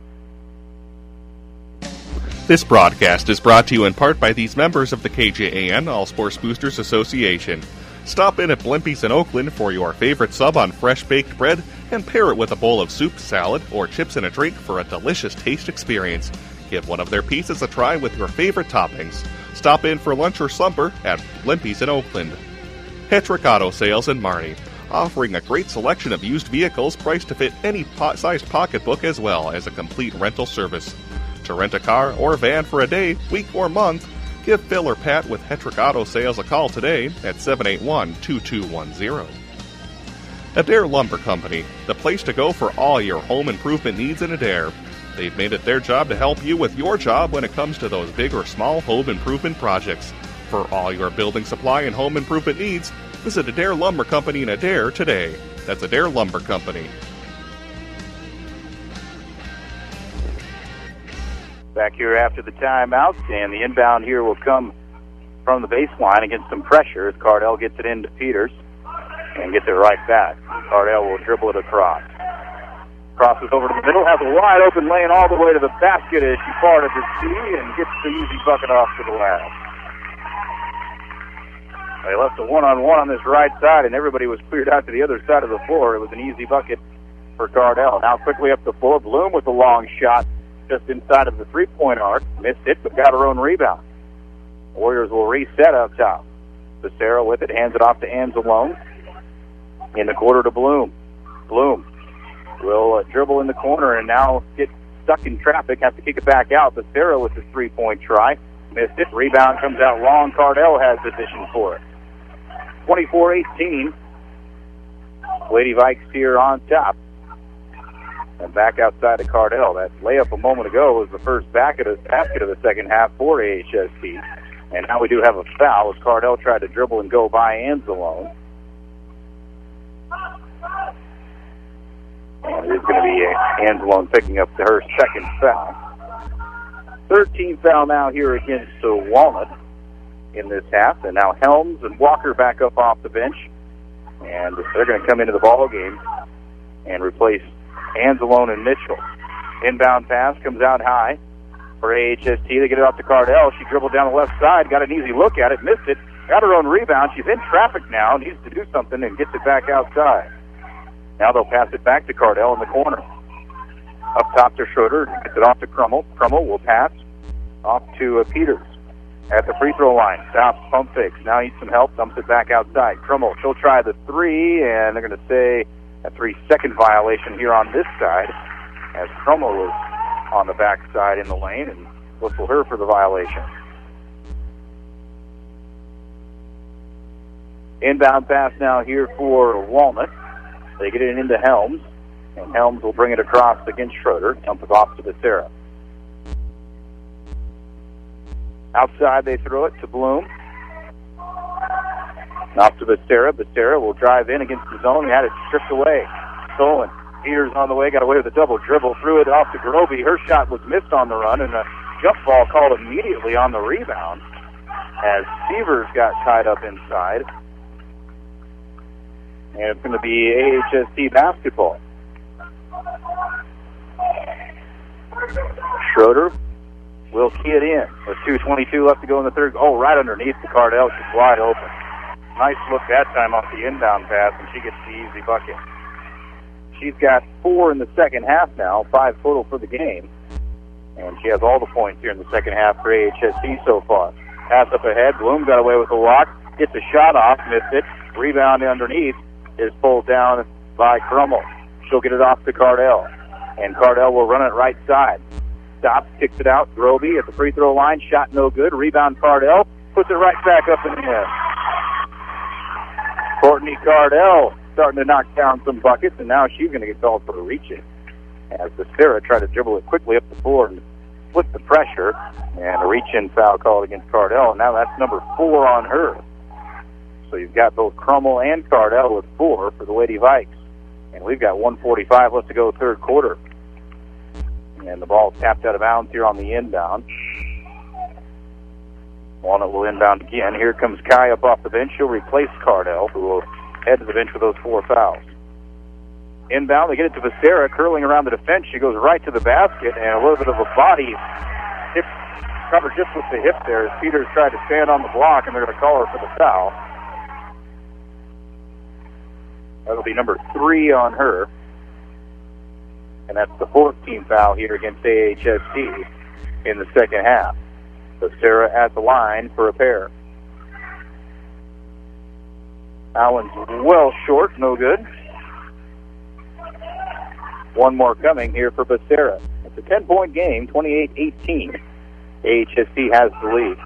C: This broadcast is brought to you in part by these members of the KJAN All Sports Boosters Association. Stop in at Blimpie's in Oakland for your favorite sub on fresh baked bread and pair it with a bowl of soup, salad, or chips and a drink for a delicious taste experience. Give one of their pizzas a try with your favorite toppings. Stop in for lunch or supper at Blimpie's in Oakland. Hetrick Auto Sales in Marnie, offering a great selection of used vehicles priced to fit any sized pocketbook as well as a complete rental service. To rent a car or van for a day, week, or month, give Phil or Pat with Hetrick Auto Sales a call today at 781-2210. Adair Lumber Company, the place to go for all your home improvement needs in Adair. They've made it their job to help you with your job when it comes to those big or small home improvement projects. For all your building supply and home improvement needs, visit Adair Lumber Company in Adair today. That's Adair Lumber Company.
A: Back here after the timeout, and the inbound here will come from the baseline against some pressure as Cardell gets it into Peters and gets it right back. Cardell will dribble it across. Crosses over to the middle, has a wide open lane all the way to the basket as she parted the sea and gets the easy bucket off to the last. They left a one-on-one on this right side, and everybody was cleared out to the other side of the floor. It was an easy bucket for Cardell. Now quickly up the floor, Bloom with a long shot just inside of the three-point arc. Missed it, but got her own rebound. Warriors will reset up top. Becerra with it, hands it off to Anzalone. In the quarter to Bloom. Bloom will dribble in the corner and now get stuck in traffic, have to kick it back out. Becerra with the three-point try. Missed it. Rebound comes out long. Cardell has position for it. 24-18. Lady Vikes here on top. And back outside to Cardell. That layup a moment ago was the first basket of the second half for AHST. And now we do have a foul as Cardell tried to dribble and go by Anzalone. And it is going to be Anzalone picking up her second foul. 13th foul now here against Walnut in this half. And now Helms and Walker back up off the bench. And they're going to come into the ball game and replace Anzalone and Mitchell. Inbound pass comes out high for AHST. They get it off to Cardell. She dribbled down the left side, got an easy look at it, missed it, got her own rebound. She's in traffic now, needs to do something, and gets it back outside. Now they'll pass it back to Cardell in the corner. Up top to Schroeder, gets it off to Crummel. Crummel will pass off to Peters at the free throw line. Stops, pump fakes. Now needs some help, dumps it back outside. Crummel, she'll try the three, and they're going to say a 3-second violation here on this side as Crummel was on the backside in the lane and whistle her for the violation. Inbound pass now here for Walnut. They get it into Helms, and Helms will bring it across against Schroeder. Dump it off to Becerra. Outside they throw it to Bloom. Off to Becerra. Becerra will drive in against the zone. He had it stripped away. Stolen. Peters on the way, got away with a double dribble, threw it off to Groby. Her shot was missed on the run, and a jump ball called immediately on the rebound as Severs got tied up inside. And it's going to be AHSC basketball. Schroeder will key it in with 2:22 left to go in the third. Oh, right underneath the Cardell. She's wide open. Nice look that time off the inbound pass, and she gets the easy bucket. She's got 4 in the second half now, 5 total for the game. And she has all the points here in the second half for AHSC so far. Pass up ahead. Bloom got away with a walk. Gets a shot off. Missed it. Rebound underneath is pulled down by Crummel. She'll get it off to Cardell. And Cardell will run it right side. Stops, kicks it out. Groby at the free throw line. Shot no good. Rebound Cardell. Puts it right back up in the end. Courtney Cardell starting to knock down some buckets, and now she's going to get called for a reach-in. As Becerra tried to dribble it quickly up the floor and flip the pressure, and a reach-in foul called against Cardell, and now that's number 4 on her. So you've got both Crummel and Cardell with 4 for the Lady Vikes. And we've got 1:45 left to go third quarter. And the ball tapped out of bounds here on the inbound. Walnut will inbound again. Here comes Kai up off the bench. She'll replace Cardell, who will head to the bench with those 4 fouls. Inbound, they get it to Becerra, curling around the defense. She goes right to the basket, and a little bit of a body hip covered just with the hip there as Peters tried to stand on the block, and they're going to call her for the foul. That'll be number 3 on her. And that's the 4th team foul here against AHSC in the second half. Becerra at the line for a pair. Allen's well short, no good. One more coming here for Becerra. It's a 10-point game, 28-18. AHSC has the lead.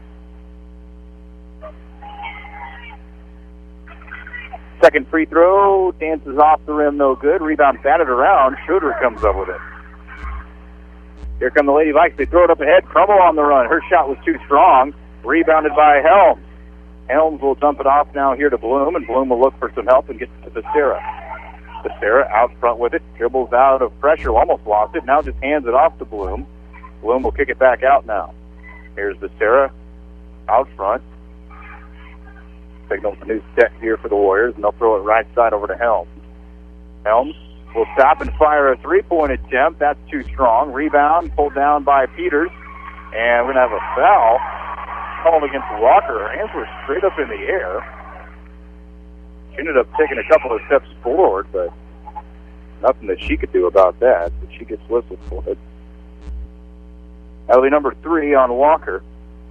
A: Second free throw, dances off the rim, no good. Rebound batted around. Schroeder comes up with it. Here come the Lady Vikes. They throw it up ahead. Crummel on the run. Her shot was too strong. Rebounded by Helms. Helms will dump it off now here to Bloom, and Bloom will look for some help and get to Becerra. Becerra out front with it. Dribbles out of pressure. Almost lost it. Now just hands it off to Bloom. Bloom will kick it back out now. Here's Becerra out front. Signals a new set here for the Warriors, and they'll throw it right side over to Helms. Helms will stop and fire a three-point attempt. That's too strong. Rebound pulled down by Peters, and we're going to have a foul called against Walker. Her hands were straight up in the air. She ended up taking a couple of steps forward, but nothing that she could do about that. But she gets whistled for it. That'll be number 3 on Walker.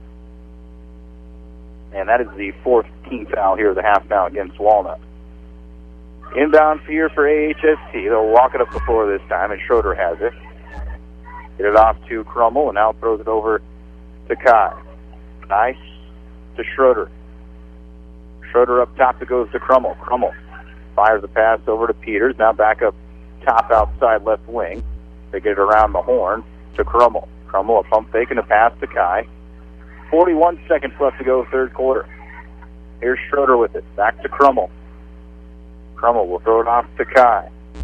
A: And that is the 4th team foul here, the half now against Walnut. Inbound here for AHSC. They'll walk it up the floor this time, and Schroeder has it. Get it off to Crummel, and now throws it over to Kai. Nice to Schroeder. Schroeder up top, it goes to Crummel. Crummel fires a pass over to Peters. Now back up top outside left wing. They get it around the horn to Crummel. Crummel a pump fake and a pass to Kai. 41 seconds left to go third quarter. Here's Schroeder with it. Back to Crummel. Crummel will throw it off to Kai.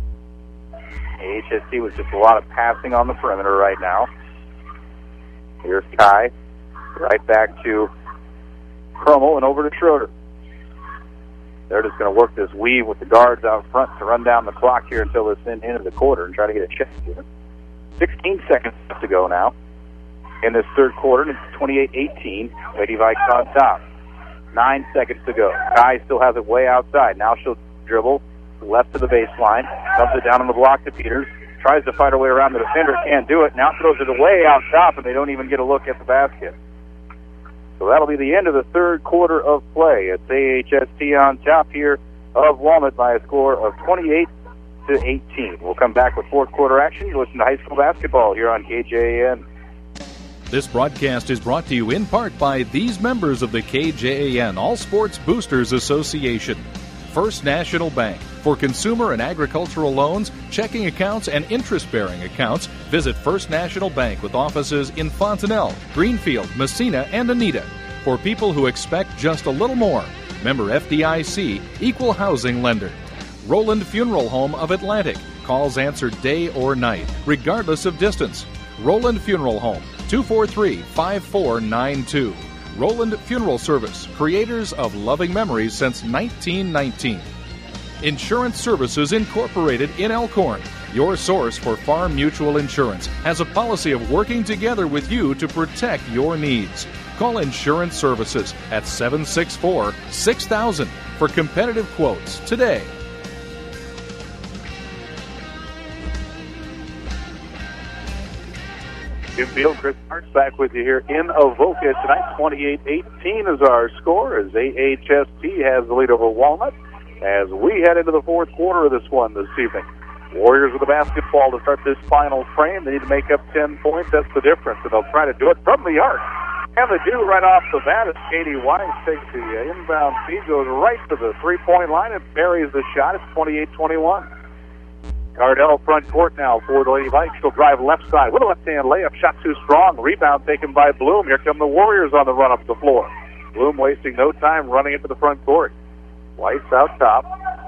A: AHSC was just a lot of passing on the perimeter right now. Here's Kai. Right back to Crummel and over to Schroeder. They're just going to work this weave with the guards out front to run down the clock here until this end of the quarter and try to get a check here. 16 seconds left to go now in this third quarter, and it's 28-18. Lady Vikes on top. 9 seconds to go. Kai still has it way outside. Now she'll dribble left to the baseline, dumps it down on the block to Peters, tries to fight her way around the defender, can't do it, now throws it away out top, and they don't even get a look at the basket. So that'll be the end of the third quarter of play. It's AHSC on top here of Walnut by a score of 28-18. We'll come back with fourth quarter action. You listen to high school basketball here on KJAN.
D: This broadcast is brought to you in part by these members of the KJAN All Sports Boosters Association. First National Bank. For consumer and agricultural loans, checking accounts, and interest-bearing accounts, visit First National Bank with offices in Fontanelle, Greenfield, Messina, and Anita. For people who expect just a little more, member FDIC, equal housing lender. Roland Funeral Home of Atlantic. Calls answered day or night, regardless of distance. Roland Funeral Home, 243-5492. Roland Funeral Service, creators of loving memories since 1919. Insurance Services Incorporated in Elkhorn. Your source for Farm Mutual Insurance has a policy of working together with you to protect your needs. Call Insurance Services at 764-6000 for competitive quotes today.
B: Jim Field, Chris Marks back with you here in Avoca tonight. 28-18 is our score as AHST has the lead over Walnut as we head into the fourth quarter of this one this evening. Warriors with the basketball to start this final frame. They need to make up 10 points. That's the difference, and they'll try to do it from the arc. And they do right off the bat as Katie Weiss takes the inbound feed, goes right to the three-point line and buries the shot. It's 28-21. Cardell front court now for the Lady Vikes. She'll drive left side with a left-hand layup. Shot too strong. Rebound taken by Bloom. Here come the Warriors on the run up the floor. Bloom wasting no time running into the front court. Weiss out top.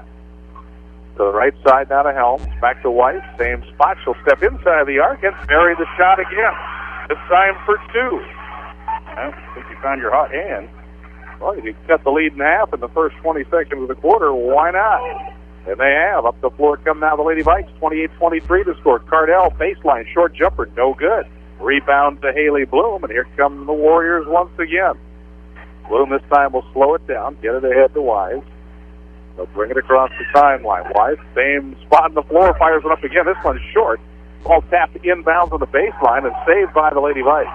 B: To the right side now to Helms. Back to Weiss. Same spot. She'll step inside the arc and bury the shot again. This time for two. Well, since you found your hot hand, well, if you cut the lead in half in the first 20 seconds of the quarter, why not? And they have. Up the floor come now the Lady Vikes. 28-23 to score. Cardell, baseline, short jumper, no good. Rebound to Haley Bloom, and here come the Warriors once again. Bloom this time will slow it down, get it ahead to Wise. They'll bring it across the timeline. Wise, same spot on the floor, fires it up again. This one's short. Ball tapped inbounds on the baseline and saved by the Lady Vikes.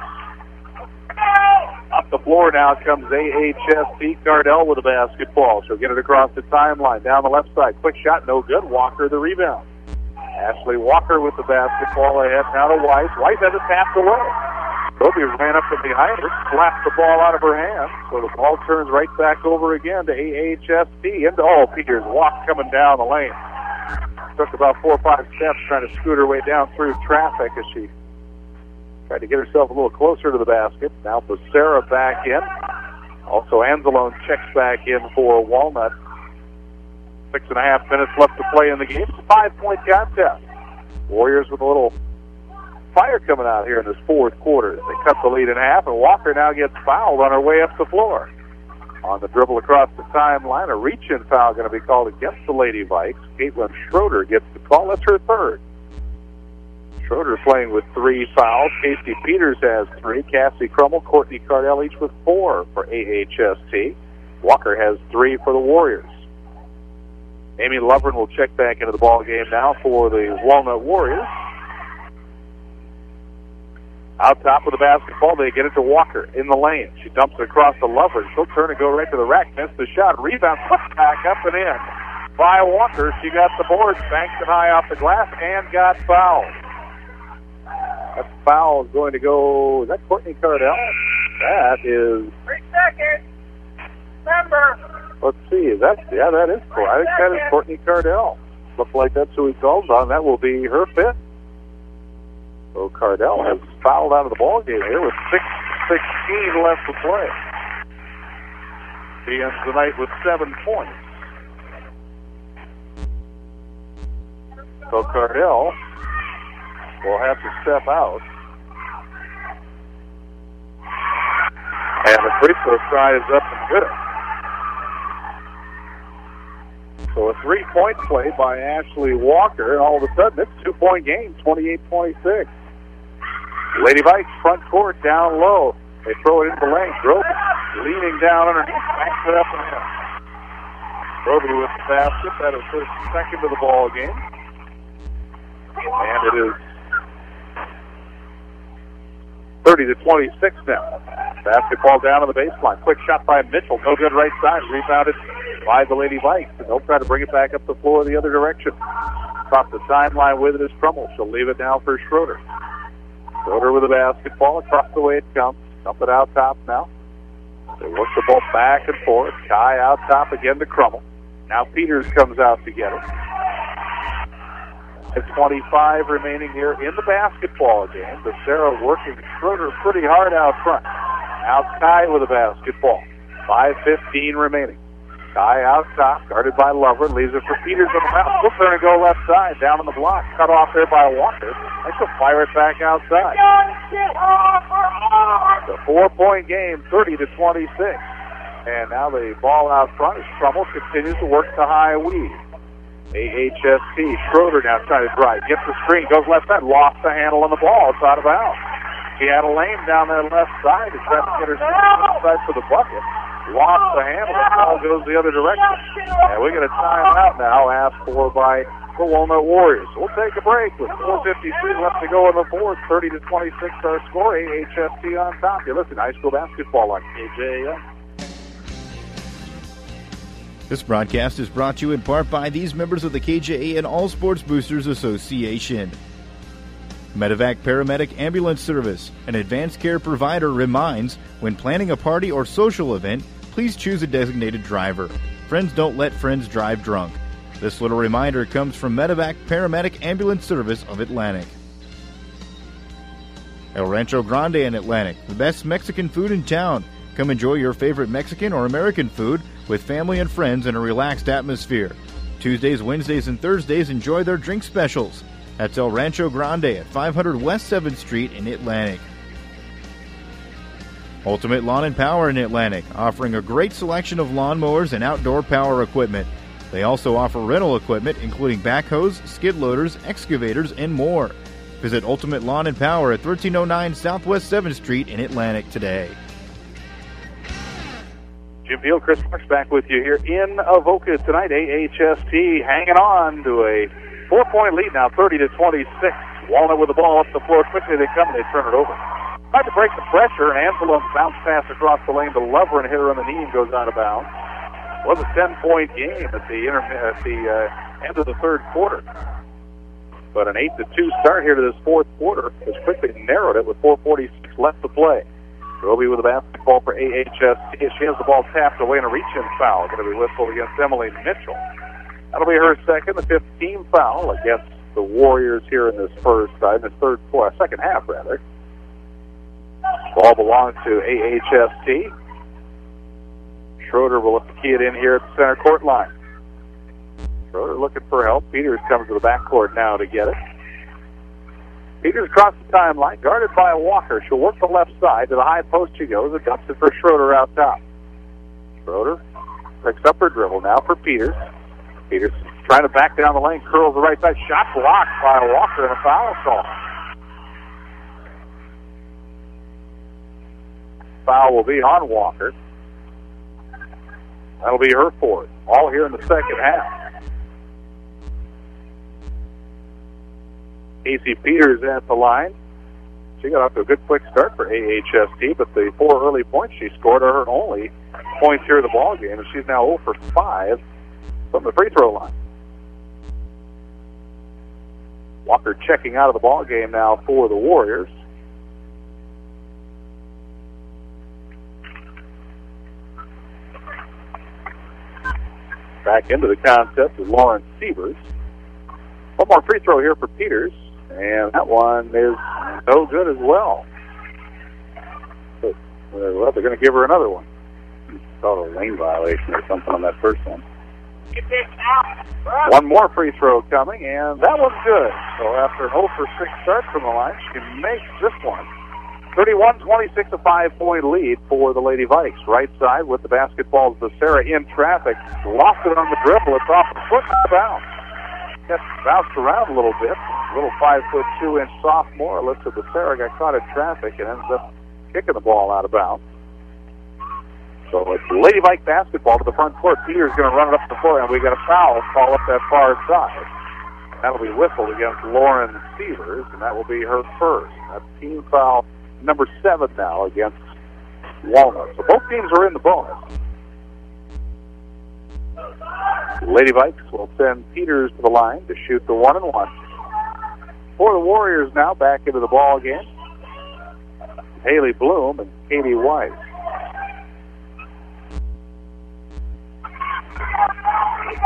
B: Up the floor now comes AHST. Cardell with the basketball. She'll get it across the timeline. Down the left side. Quick shot, no good. Walker the rebound. Ashley Walker with the basketball ahead now to Weiss. Weiss has it tapped away. Roby ran up from behind her, slapped the ball out of her hand. So the ball turns right back over again to AHST. Into Peters walk coming down the lane. Took about 4 or 5 steps trying to scoot her way down through traffic as she tried to get herself a little closer to the basket. Now Becerra back in. Also Anzalone checks back in for Walnut. 6.5 minutes left to play in the game. It's a 5-point contest. Warriors with a little fire coming out here in this fourth quarter. They cut the lead in half, and Walker now gets fouled on her way up the floor. On the dribble across the timeline, a reach-in foul going to be called against the Lady Vikes. Caitlin Schroeder gets the call. That's her third. Schroeder playing with 3 fouls. Casey Peters has 3. Cassie Crummel, Courtney Cardell each with 4 for AHST. Walker has 3 for the Warriors. Amy Lovren will check back into the ball game now for the Walnut Warriors. Out top with the basketball, they get it to Walker in the lane. She dumps it across to Lovren. She'll turn and go right to the rack. Missed the shot. Rebound, put back up and in by Walker. She got the boards, banked it high off the glass, and got fouled. That foul is going to go. Is that Courtney Cardell? That is.
F: 3 seconds. Remember.
B: Let's see. Is that? Yeah, that is. I think that is Courtney Cardell. Looks like that's who he calls on. That will be her 5th. So Cardell has fouled out of the ball game here with 6:16 left to play. He ends the night with 7 points. So Cardell will have to step out. And the free throw try is up and good. So a 3-point play by Ashley Walker, and all of a sudden it's a 2-point game, 28-26. Lady Vikes front court down low. They throw it into the lane. Groby leaning down underneath, backs it up and in. Groby with the basket. That is her second of the ball game. And it is 30-26 now. Basketball down on the baseline. Quick shot by Mitchell. No good right side. Rebounded by the Lady Vikes. And they'll try to bring it back up the floor the other direction. Across the timeline with it is Crummel. She'll leave it now for Schroeder. Schroeder with the basketball across the way it comes. Dump it out top now. They work the ball back and forth. Kai out top again to Crummel. Now Peters comes out to get it. At 25 remaining here in the basketball game. Becerra working Schroeder pretty hard out front. Now Kai with the basketball. 5:15 remaining. Kai out top, guarded by Lover, leaves it for Peters on the foul. Flip there and go left side, down on the block. Cut off there by Walker. They shall fire it back outside. The 4-point game, 30-26. And now the ball out front as Trumbull continues to work the high weave. AHST, Schroeder now trying to drive. Gets the screen, goes left side, lost the handle on the ball. It's out of bounds. He had a lane down there left side. He's trying to get her side for the bucket. Lost the handle. The ball goes the other direction. And we get a timeout now asked for by the Walnut Warriors. We'll take a break with 4:53 left to go in the fourth. 30-26 our score. AHST on top. You listen to high school basketball on KJAM.
E: This broadcast is brought to you in part by these members of the KJAN All Sports Boosters Association. Medevac Paramedic Ambulance Service, an advanced care provider, reminds when planning a party or social event, please choose a designated driver. Friends don't let friends drive drunk. This little reminder comes from Medevac Paramedic Ambulance Service of Atlantic. El Rancho Grande in Atlantic, the best Mexican food in town. Come enjoy your favorite Mexican or American food with family and friends in a relaxed atmosphere. Tuesdays, Wednesdays, and Thursdays, enjoy their drink specials. That's El Rancho Grande at 500 West 7th Street in Atlantic. Ultimate Lawn and Power in Atlantic, offering a great selection of lawnmowers and outdoor power equipment. They also offer rental equipment, including backhoes, skid loaders, excavators, and more. Visit Ultimate Lawn and Power at 1309 Southwest 7th Street in Atlantic today.
B: Jim Field, Chris Marks back with you here in Avoca tonight. AHST hanging on to a 4-point lead now, 30-26. Walnut with the ball up the floor. Quickly they come and they turn it over. Tried to break the pressure, and Angelo bounce pass across the lane to Lover and hit her on the knee and goes out of bounds. It was a 10-point game at the end of the third quarter. But an 8-2 start here to this fourth quarter has quickly narrowed it with 4:46 left to play. Roby with the basketball for AHST. She has the ball tapped away in a reach-in foul. Going to be whistled against Emily Mitchell. That'll be her second, the 15th foul against the Warriors here in this second half rather. Ball belongs to AHST. Schroeder will key it in here at the center court line. Schroeder looking for help. Peters comes to the backcourt now to get it. Peters across the timeline, guarded by a Walker. She'll work the left side. To the high post she goes. It dumps it for Schroeder out top. Schroeder picks up her dribble now for Peters. Peters trying to back down the lane, curls the right side. Shot blocked by Walker and a foul call. Foul will be on Walker. That'll be her fourth. All here in the second half. Casey Peters at the line. She got off to a good quick start for AHST, but the 4 early points she scored are her only points here in the ball game, and she's now 0 for 5 from the free throw line. Walker checking out of the ball game now for the Warriors. Back into the contest is Lauren Sievers. One more free throw here for Peters, and that one is no good as well. But, well, they're going to give her another one. Thought a lane violation or something on that first one. One more free throw coming, and that one's good. So after an 0 for 6 start from the line, she makes this one. 31-26, a 5-point lead for the Lady Vikes. Right side with the basketball, Becerra in traffic. Lost it on the dribble. It's off the foot and bounce. Gets bounced around a little bit. A little 5'2" sophomore, Alyssa Becerra, got caught in traffic and ends up kicking the ball out of bounds. So it's Lady Vike basketball to the front court. Peter's going to run it up the floor, and we got a foul call up that far side. That'll be whistled against Lauren Sievers, and that will be her first. That's team foul number 7 now against Walnut. So both teams are in the bonus. Lady Vikes will send Peters to the line to shoot the 1-and-1. For the Warriors now, back into the ball game, Haley Bloom and Katie Weiss.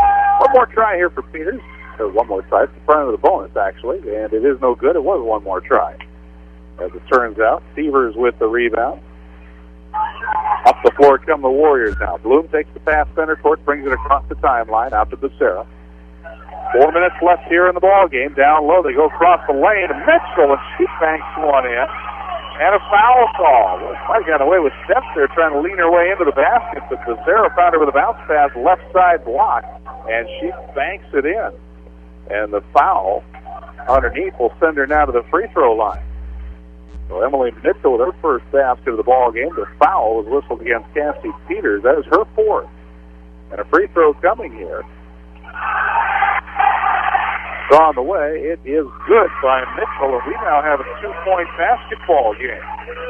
B: One more try here for Peters. Or one more try. It's the front of the bonus, actually, and it is no good. It was one more try. As it turns out, Severs with the rebound. Up the floor come the Warriors now. Bloom takes the pass center court, brings it across the timeline out to Becerra. 4 minutes left here in the ball game. Down low, they go across the lane. Mitchell, and she banks one in. And a foul call. Might have got away with steps there, trying to lean her way into the basket, but Becerra found her with a bounce pass, left side block, and she banks it in. And the foul underneath will send her now to the free throw line. So Emily Mitchell with her first basket of the ball game. The foul was whistled against Cassie Peters. That is her fourth. And a free throw coming here. On the way, it is good by Mitchell, and we now have a 2-point basketball game.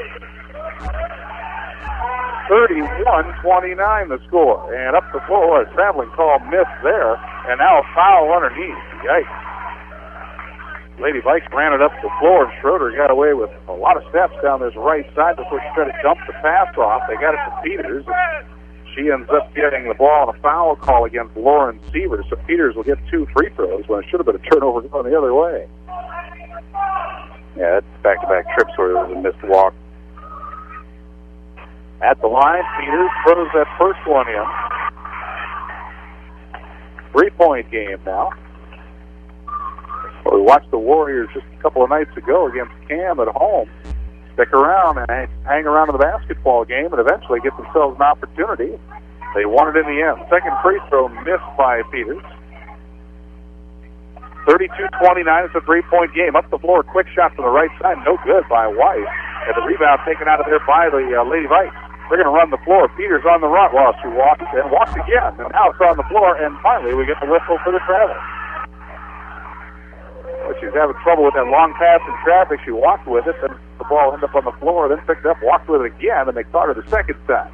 B: 31-29 the score. And up the floor, a traveling call missed there, and now a foul underneath. Yikes. Lady Vikes ran it up the floor, and Schroeder got away with a lot of steps down this right side before she tried to dump the pass off. They got it to Peters. She ends up getting the ball on a foul call against Lauren Severs, so Peters will get 2 free throws when it should have been a turnover going the other way. Yeah, it's back-to-back trips where there was a missed walk. At the line, Peters throws that first one in. 3-point game now. Well, we watched the Warriors just a couple of nights ago against Cam at home stick around and hang around in the basketball game and eventually get themselves an opportunity. They won it in the end. Second free throw missed by Peters. 32-29, it's a 3-point game. Up the floor, quick shot from the right side, no good by Weiss. And the rebound taken out of there by the Lady Vikes. They're going to run the floor. Peters on the run. Well, she walks and walks again. And now it's on the floor, and finally we get the whistle for the travel. But she's having trouble with that long pass in traffic. She walked with it, and the ball ended up on the floor, then picked it up, walked with it again, and they caught her the second time.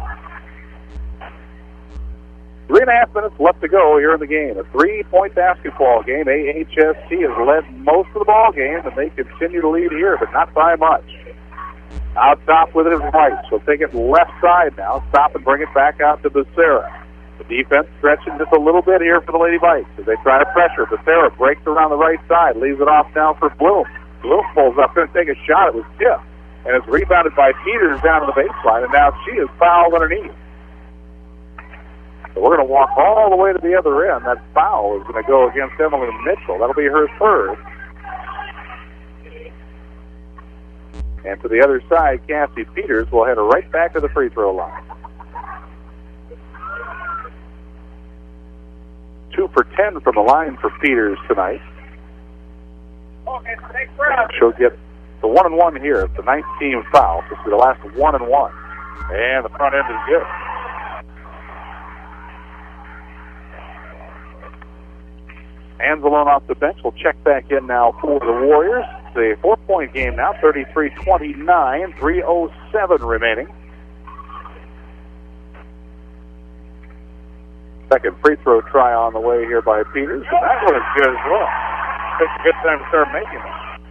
B: 3.5 minutes left to go here in the game. A 3-point basketball game. AHSC has led most of the ball game, and they continue to lead here, but not by much. Out top with it is White. She'll take it left side now, stop and bring it back out to Becerra. The defense stretching just a little bit here for the Lady Vikes as they try to pressure. Becerra breaks around the right side, leaves it off now for Bloom. Bloom pulls up, going to take a shot. It was tipped, and it's rebounded by Peters down to the baseline, and now she is fouled underneath. So we're going to walk all the way to the other end. That foul is going to go against Emily Mitchell. That'll be her third. And to the other side, Cassie Peters will head right back to the free throw line. 2 for 10 from the line for Peters tonight. She'll get the 1-and-1 here. It's the 19th foul. This will be the last 1-and-1. And the front end is good. Anzalone off the bench will check back in now for the Warriors. It's a 4-point game now, 33-29, 3:07 remaining. Second free throw try on the way here by Peters, and that was good as well. It's a good time to start making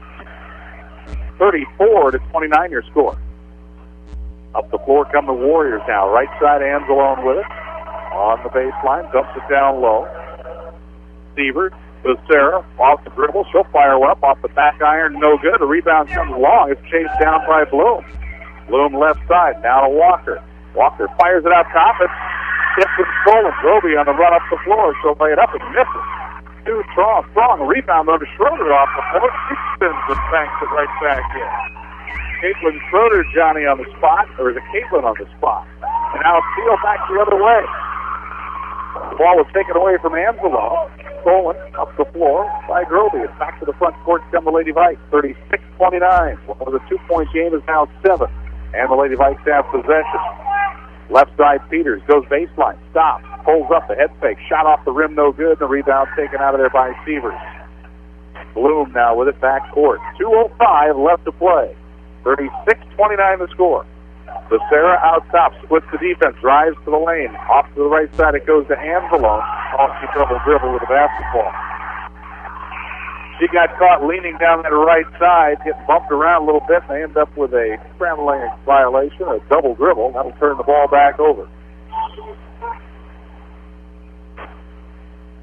B: it. 34-29 your score. Up the floor come the Warriors now. Right side, Anzalone with it. On the baseline, dumps it down low. Severs, Becerra, off the dribble. She'll fire one up off the back iron. No good. The rebound comes long. It's chased down by Bloom. Bloom left side. Now to Walker. Walker fires it out top. It's tipped and stolen. Groby on the run up the floor. She'll lay it up and misses. Too strong. Rebound under Schroeder off the floor. She spins and banks it right back in. Caitlin Schroeder, Johnny on the spot. Or is it Caitlin on the spot? And now Steele back the other way. The ball was taken away from Angelo. Stolen up the floor by Groby. It's back to the front court come the Lady Vikes. 36-29. Well, the 2-point game is now 7. And the Lady Vikes have possession. Left side, Peters goes baseline. Stops. Pulls up the head fake. Shot off the rim, no good. The rebound taken out of there by Severs. Bloom now with it back court. 2:05 left to play. 36-29 the score. Becerra out top, splits the defense, drives to the lane. Off to the right side, it goes to Anzalone. Off the double dribble with the basketball. She got caught leaning down that right side, getting bumped around a little bit, and they end up with a scrambling violation, a double dribble. That'll turn the ball back over.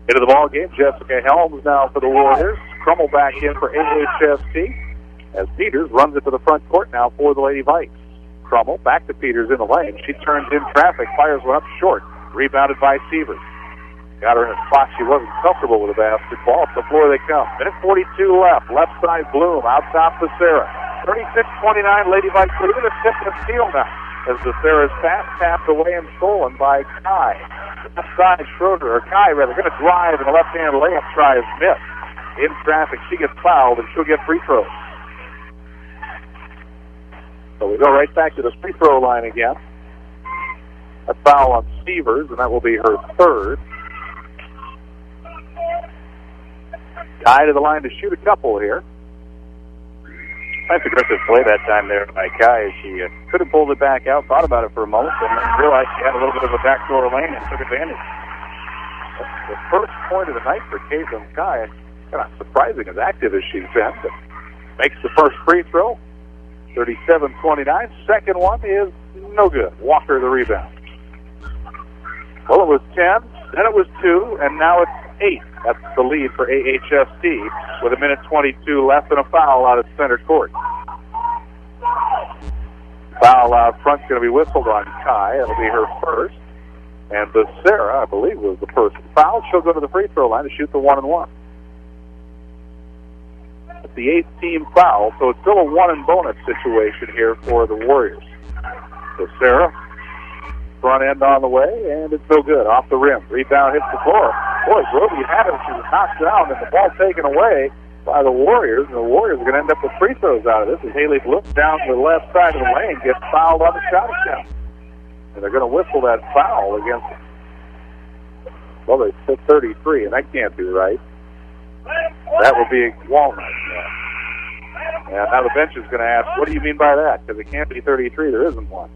B: Into the ball game, Jessica Helms now for the Warriors. Crummel back in for AHST as Peters runs it to the front court now for the Lady Vikes. Crummel back to Peters in the lane. She turns in traffic, fires one up short. Rebounded by Sievers. Got her in a spot she wasn't comfortable with the basketball. Up the floor they come. Minute 42 left. Left side Bloom. Out top to Sarah. 36-29. Lady Vikes with a tip and steal now as the Sarah's pass tapped away and stolen by Kai. Left side Schroeder, or Kai rather, going to drive and the left-hand layup try is missed. In traffic, she gets fouled and she'll get free throws. So we go right back to the free throw line again. A foul on Sievers, and that will be her third. Kai to the line to shoot a couple here.
A: Nice aggressive play that time there by Kai. She could have pulled it back out, thought about it for a moment, and then realized she had a little bit of a backdoor lane and took advantage.
B: That's the first point of the night for Caitlin Kai. Kind of surprising as active as she's been. But makes the first free throw. 37-29. Second one is no good. Walker the rebound. Well, it was 10, then it was 2, and now it's 8. That's the lead for AHST with a minute 22 left and a foul out at center court. Foul out front going to be whistled on Kai. That'll be her first. And Becerra, I believe, was the first foul. She'll go to the free throw line to shoot the 1-and-1. It's the 8th team foul, so it's still a 1-and-bonus situation here for the Warriors. Becerra, front end on the way, and it's no good. Off the rim. Rebound hits the floor. Boy, Groby had it. She was knocked down, and the ball taken away by the Warriors, and the Warriors are going to end up with free throws out of this as Haley Bloom down to the left side of the lane gets fouled on the shot attempt. And they're going to whistle that foul against, well, they said 33, and that can't be right. That would be Walnut. Yeah. And now the bench is going to ask, what do you mean by that? Because it can't be 33. There isn't one.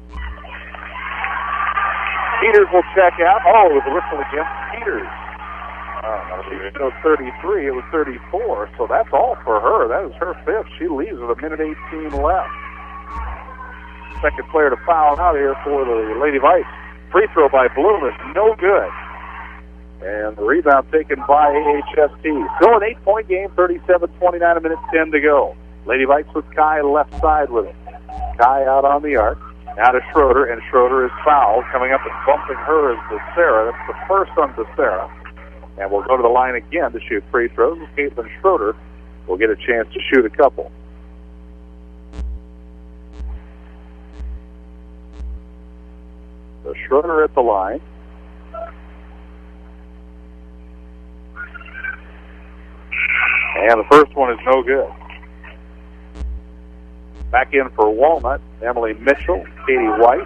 B: Peters will check out. Oh, it was a whistle against Peters. It was 33. It was 34. So that's all for her. That is her fifth. She leaves with a minute 18 left. Second player to foul out here for the Lady Vikes. Free throw by Bloom is no good. And the rebound taken by AHST. Still an 8-point game, 37-29, a minute 10 to go. Lady Vikes with Kai left side with it. Kai out on the arc. Now to Schroeder, and Schroeder is fouled. Coming up and bumping her is Becerra. That's the first on Becerra. And we'll go to the line again to shoot free throws. Caitlin Schroeder will get a chance to shoot a couple. So Schroeder at the line. And the first one is no good. Back in for Walnut, Emily Mitchell, Katie Weiss.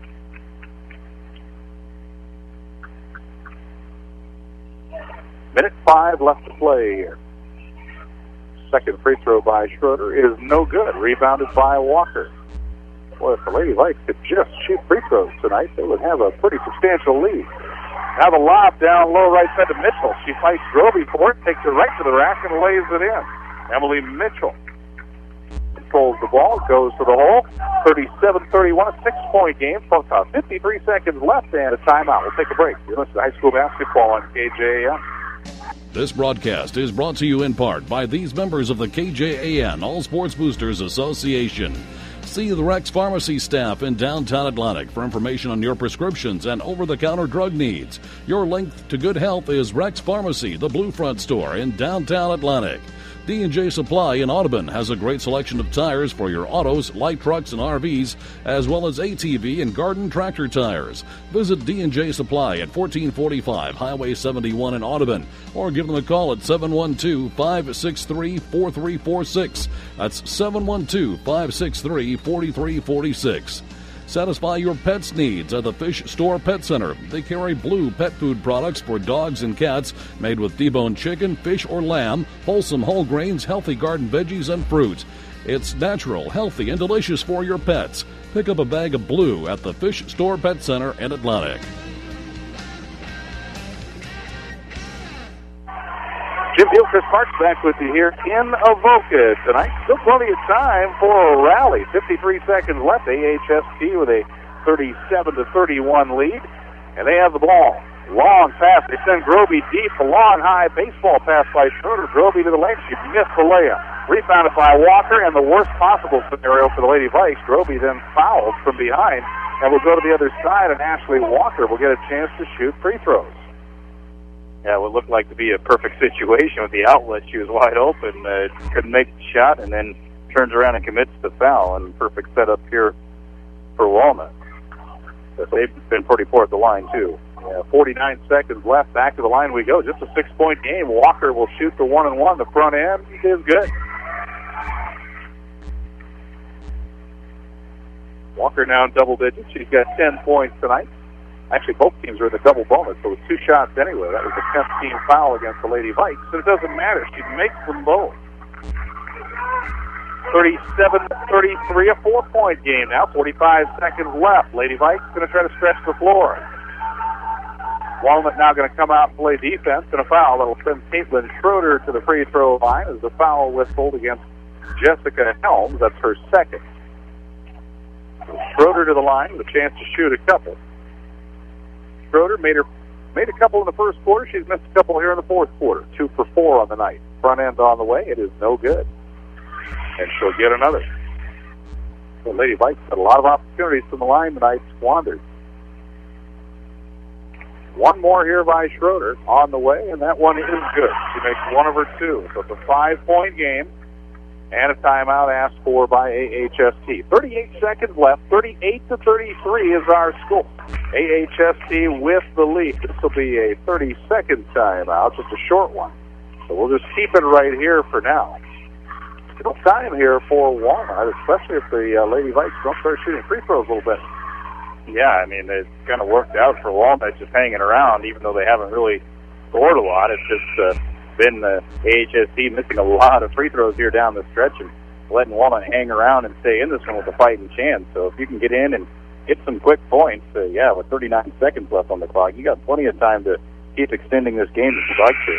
B: Minute 5 left to play here. Second free throw by Schroeder is no good. Rebounded by Walker. Boy, if the Lady Vikes could just shoot free throws tonight, they would have a pretty substantial lead. Now the lob down low right side to Mitchell. She fights Groby for it, takes it right to the rack and lays it in. Emily Mitchell controls the ball, goes to the hole. 37-31, a 6-point game. 53 seconds left and a timeout. We'll take a break. You're listening to high school basketball on KJAN.
G: This broadcast is brought to you in part by these members of the KJAN All Sports Boosters Association. See the Rex Pharmacy staff in downtown Atlantic for information on your prescriptions and over-the-counter drug needs. Your link to good health is Rex Pharmacy, the Blue Front store in downtown Atlantic. D&J Supply in Audubon has a great selection of tires for your autos, light trucks, and RVs, as well as ATV and garden tractor tires. Visit D&J Supply at 1445 Highway 71 in Audubon, or give them a call at 712-563-4346. That's 712-563-4346. Satisfy your pet's needs at the Fish Store Pet Center. They carry Blue pet food products for dogs and cats made with deboned chicken, fish, or lamb, wholesome whole grains, healthy garden veggies, and fruit. It's natural, healthy, and delicious for your pets. Pick up a bag of Blue at the Fish Store Pet Center in Atlantic.
B: Jim Beal, Chris Marks back with you here in Avoca tonight. Still plenty of time for a rally. 53 seconds left. AHST with a 37-31 lead. And they have the ball. Long pass. They send Groby deep. A long, high baseball pass by Schroeder. Groby to the lane. She missed the layup. Rebounded by Walker, and the worst possible scenario for the Lady Vikes. Groby then fouled from behind, and will go to the other side, and Ashley Walker will get a chance to shoot free throws.
A: Yeah, what looked like to be a perfect situation with the outlet. She was wide open, couldn't make the shot, and then turns around and commits the foul, and perfect setup here for Walnut. But they've been pretty poor at the line, too.
B: 49 seconds left. Back to the line we go. Just a 6-point game. Walker will shoot the 1-and-1. The front end is good. Walker now in double digits. She's got 10 points tonight. Actually, both teams are in the double bonus, so with 2 shots anyway. That was the 10th team foul against the Lady Vikes. So it doesn't matter. She makes them both. 37-33, a 4-point game now. 45 seconds left. Lady Vikes going to try to stretch the floor. Walnut now going to come out and play defense, and a foul that will send Caitlin Schroeder to the free throw line as the foul whistled against Jessica Helms. That's her second. Schroeder to the line with a chance to shoot a couple. Schroeder made a couple in the first quarter. She's missed a couple here in the fourth quarter. 2 for 4 on the night. Front end on the way. It is no good. And she'll get another. The Lady Vikes had a lot of opportunities from the line tonight, squandered. One more here by Schroeder on the way, and that one is good. She makes one of her 2. So it's a 5-point game. And a timeout asked for by AHST. 38 seconds left. 38-33 is our score. AHST with the lead. This will be a 30-second timeout, just a short one. So we'll just keep it right here for now. Still time here for Walnut, especially if the Lady Vikes don't start shooting free throws a little bit.
A: Yeah, I mean, it's kind of worked out for Walnut just hanging around, even though they haven't really scored a lot. It's just been AHST missing a lot of free throws here down the stretch and letting Walnut hang around and stay in this one with a fighting chance. So if you can get in and get some quick points, with 39 seconds left on the clock, you got plenty of time to keep extending this game if you'd like to.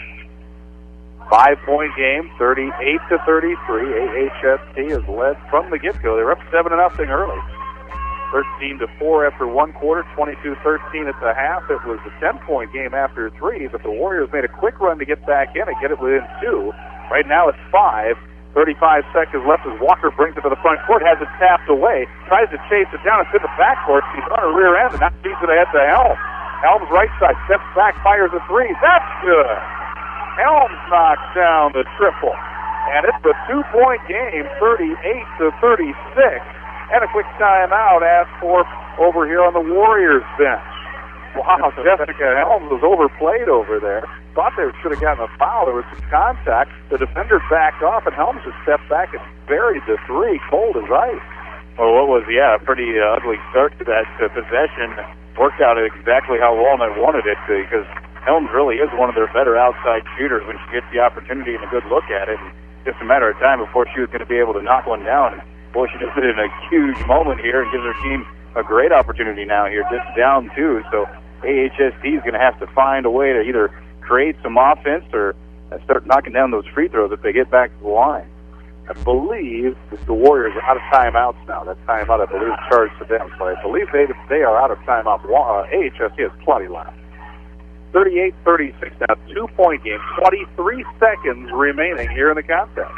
A: 5-point game, 38-33. AHST is led from the get-go. They were up 7-0 early. 13-4 after one quarter, 22-13 at the half. It was a 10-point game after 3, but the Warriors made a quick run to get back in and get it within 2. Right now it's 5. 35 seconds left as Walker brings it to the front court, has it tapped away, tries to chase it down. It's in the backcourt. She's on her rear end, and now she's it ahead to Helms. Helms right side, steps back, fires a 3. That's good. Helms knocks down the triple. And it's a 2-point game, 38-36. And a quick timeout asked for over here on the Warriors bench. Wow, Jessica Helms was overplayed over there. Thought they should have gotten a foul. There was some contact. The defender backed off, and Helms just stepped back and buried the 3, cold as ice. Well, what was, a pretty ugly start to that possession. Worked out exactly how Walnut wanted it, because Helms really is one of their better outside shooters when she gets the opportunity and a good look at it. And just a matter of time before she was going to be able to knock one down. And boy, she just did it in a huge moment here and gives her team a great opportunity now here, just down 2. So AHST is going to have to find a way to either create some offense or start knocking down those free throws if they get back to the line. I believe the Warriors are out of timeouts now. That timeout, I believe, is charged to them. So I believe they are out of timeout. AHST has plenty left. 38-36 now, 2-point game, 23 seconds remaining here in the contest.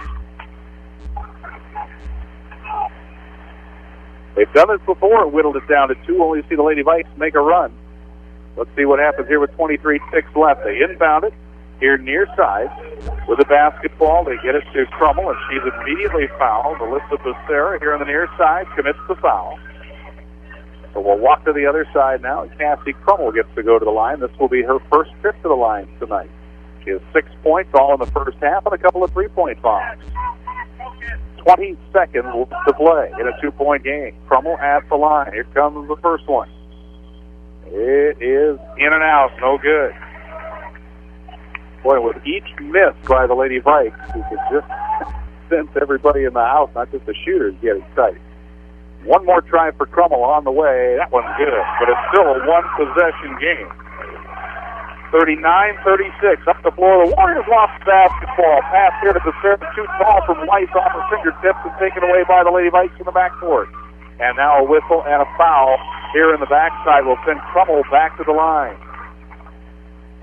A: They've done this before and whittled it down to 2. Only see the Lady Vikes make a run. Let's see what happens here with 23-6 left. They inbound it here near side with the basketball. They get it to Crummel, and she's immediately fouled. Alyssa Becerra here on the near side commits the foul. So we'll walk to the other side now, and Cassie Crummel gets to go to the line. This will be her first trip to the line tonight. She has 6 points, all in the first half, and a couple of 3-point bombs. 20 seconds to play in a 2-point game. Crummel at the line. Here comes the first one. It is in and out. No good. Boy, with each miss by the Lady Vikes, you could just sense everybody in the house, not just the shooters, get excited. One more try for Crummel on the way. That one's good, but it's still a one-possession game. 39-36. Up the floor. The Warriors lost the basketball. Pass here to Becerra. Too tall from Weiss off her fingertips and taken away by the Lady Vikes in the backcourt. And now a whistle and a foul here in the backside will send Crummel back to the line.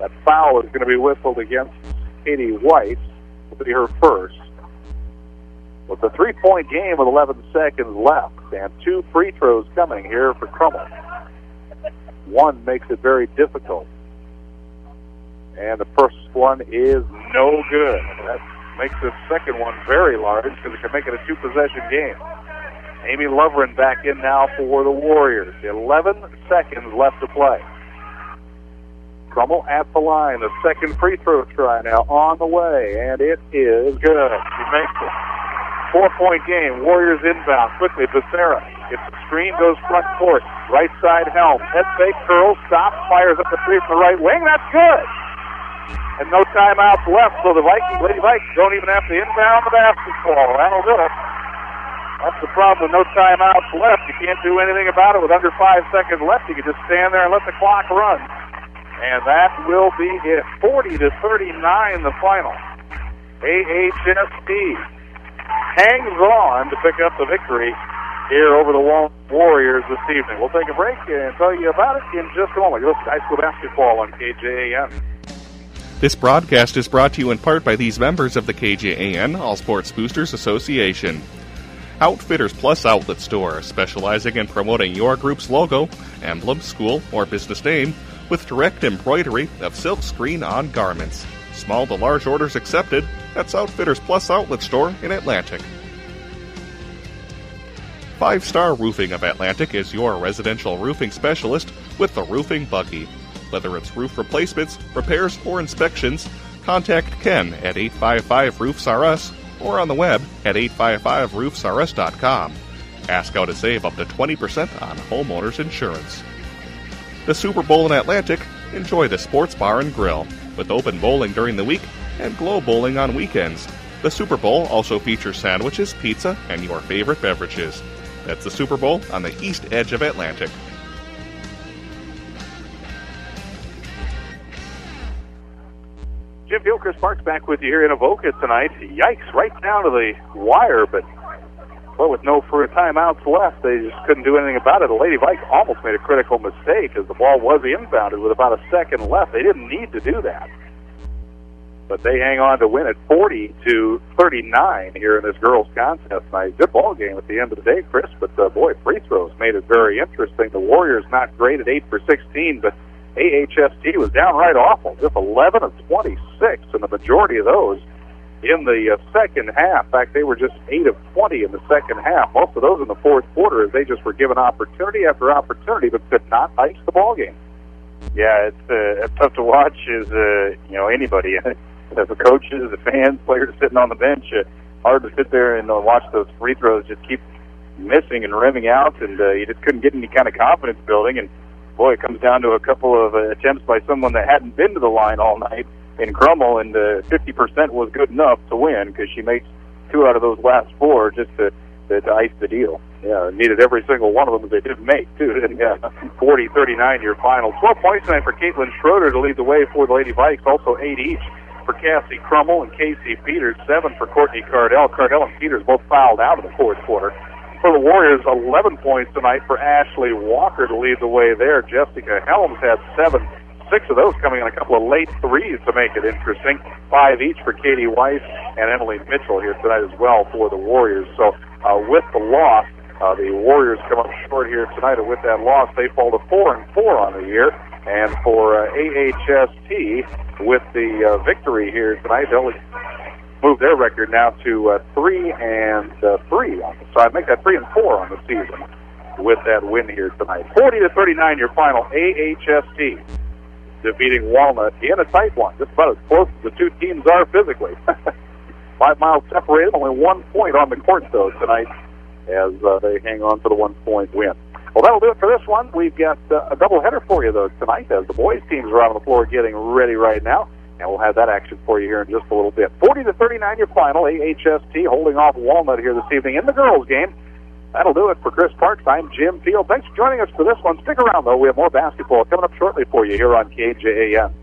B: That foul is going to be whistled against Katie Weiss. Will be her first. With a 3-point game with 11 seconds left, and 2 free throws coming here for Crummell. One makes it very difficult. And the first one is no good. That makes the second one very large because it can make it a 2-possession game. Amy Lovren back in now for the Warriors. 11 seconds left to play. Crummell at the line. The second free throw try now on the way, and it is good. She makes it. 4-point game. Warriors inbound quickly. Becerra gets the screen, goes front court. Right side Helm. Head fake, curls, stops, fires up the three from the right wing. That's good. And no timeouts left, so the Lady Vikings don't even have to inbound the basketball. That'll do it. That's the problem with no timeouts left. You can't do anything about it with under 5 seconds left. You can just stand there and let the clock run. And that will be it. 40-39 the final. AHST hangs on to pick up the victory here over the Warriors this evening. We'll take a break and tell you about it in just a moment. You're listening to high school basketball on KJAN.
C: This broadcast is brought to you in part by these members of the KJAN All Sports Boosters Association. Outfitters Plus Outlet Store, specializing in promoting your group's logo, emblem, school, or business name with direct embroidery of silk screen on garments. Small to large orders accepted. That's Outfitters Plus Outlet Store in Atlantic. 5-Star Roofing of Atlantic is your residential roofing specialist with the Roofing Buggy. Whether it's roof replacements, repairs, or inspections, contact Ken at 855-ROOFS-RUS or on the web at 855roofsrs.com. Ask how to save up to 20% on homeowners insurance. The Super Bowl in Atlantic, enjoy the Sports Bar and Grill with open bowling during the week and glow bowling on weekends. The Super Bowl also features sandwiches, pizza, and your favorite beverages. That's the Super Bowl on the east edge of Atlantic.
B: Jim Field, Chris Parks back with you here in Avoca tonight. Yikes, right down to the wire, but with no timeouts left, they just couldn't do anything about it. The Lady Vikes almost made a critical mistake as the ball was inbounded with about a second left. They didn't need to do that. But they hang on to win it 40-39 here in this girls' contest tonight. Good ball game at the end of the day, Chris, but free throws made it very interesting. The Warriors not great at 8 for 16, but AHST was downright awful, just 11 of 26, and the majority of those in the second half. In fact, they were just 8 of 20 in the second half. Most of those in the fourth quarter, as they just were given opportunity after opportunity, but could not ice the ball game.
A: Yeah, it's tough to watch as anybody, as the coaches, the fans, players sitting on the bench. Hard to sit there and watch those free throws just keep missing and rimming out, and you just couldn't get any kind of confidence building. And boy, it comes down to a couple of attempts by someone that hadn't been to the line all night in Crummell, and 50% was good enough to win because she makes 2 out of those last 4 just to ice the deal. Yeah, needed every single one of them that they did make, too. And 40-39 your final. 12 points tonight for Caitlin Schroeder to lead the way for the Lady Vikes. Also 8 each for Cassie Crummell and Casey Peters. 7 for Courtney Cardell. Cardell and Peters both fouled out in the fourth quarter. For the Warriors, 11 points tonight for Ashley Walker to lead the way there. Jessica Helms had 7. 6 of those coming in a couple of late threes to make it interesting. 5 each for Katie Weiss and Emily Mitchell here tonight as well for the Warriors. So with the loss, the Warriors come up short here tonight. And with that loss, they fall to 4-4 on the year. And for AHST, with the victory here tonight, they'll move their record now to 3-3 on the side. Make that 3-4 on the season with that win here tonight. 40-39 your final. AHST defeating Walnut in a tight one, just about as close as the two teams are physically. 5 miles separated, only 1 point on the court, though, tonight, as they hang on to the 1-point win. Well, that'll do it for this one. We've got a doubleheader for you, though, tonight, as the boys' teams are out on the floor getting ready right now, and we'll have that action for you here in just a little bit. 40-39 your final. AHST holding off Walnut here this evening in the girls' game. That'll do it for Chris Parks. I'm Jim Field. Thanks for joining us for this one. Stick around, though. We have more basketball coming up shortly for you here on KJAN.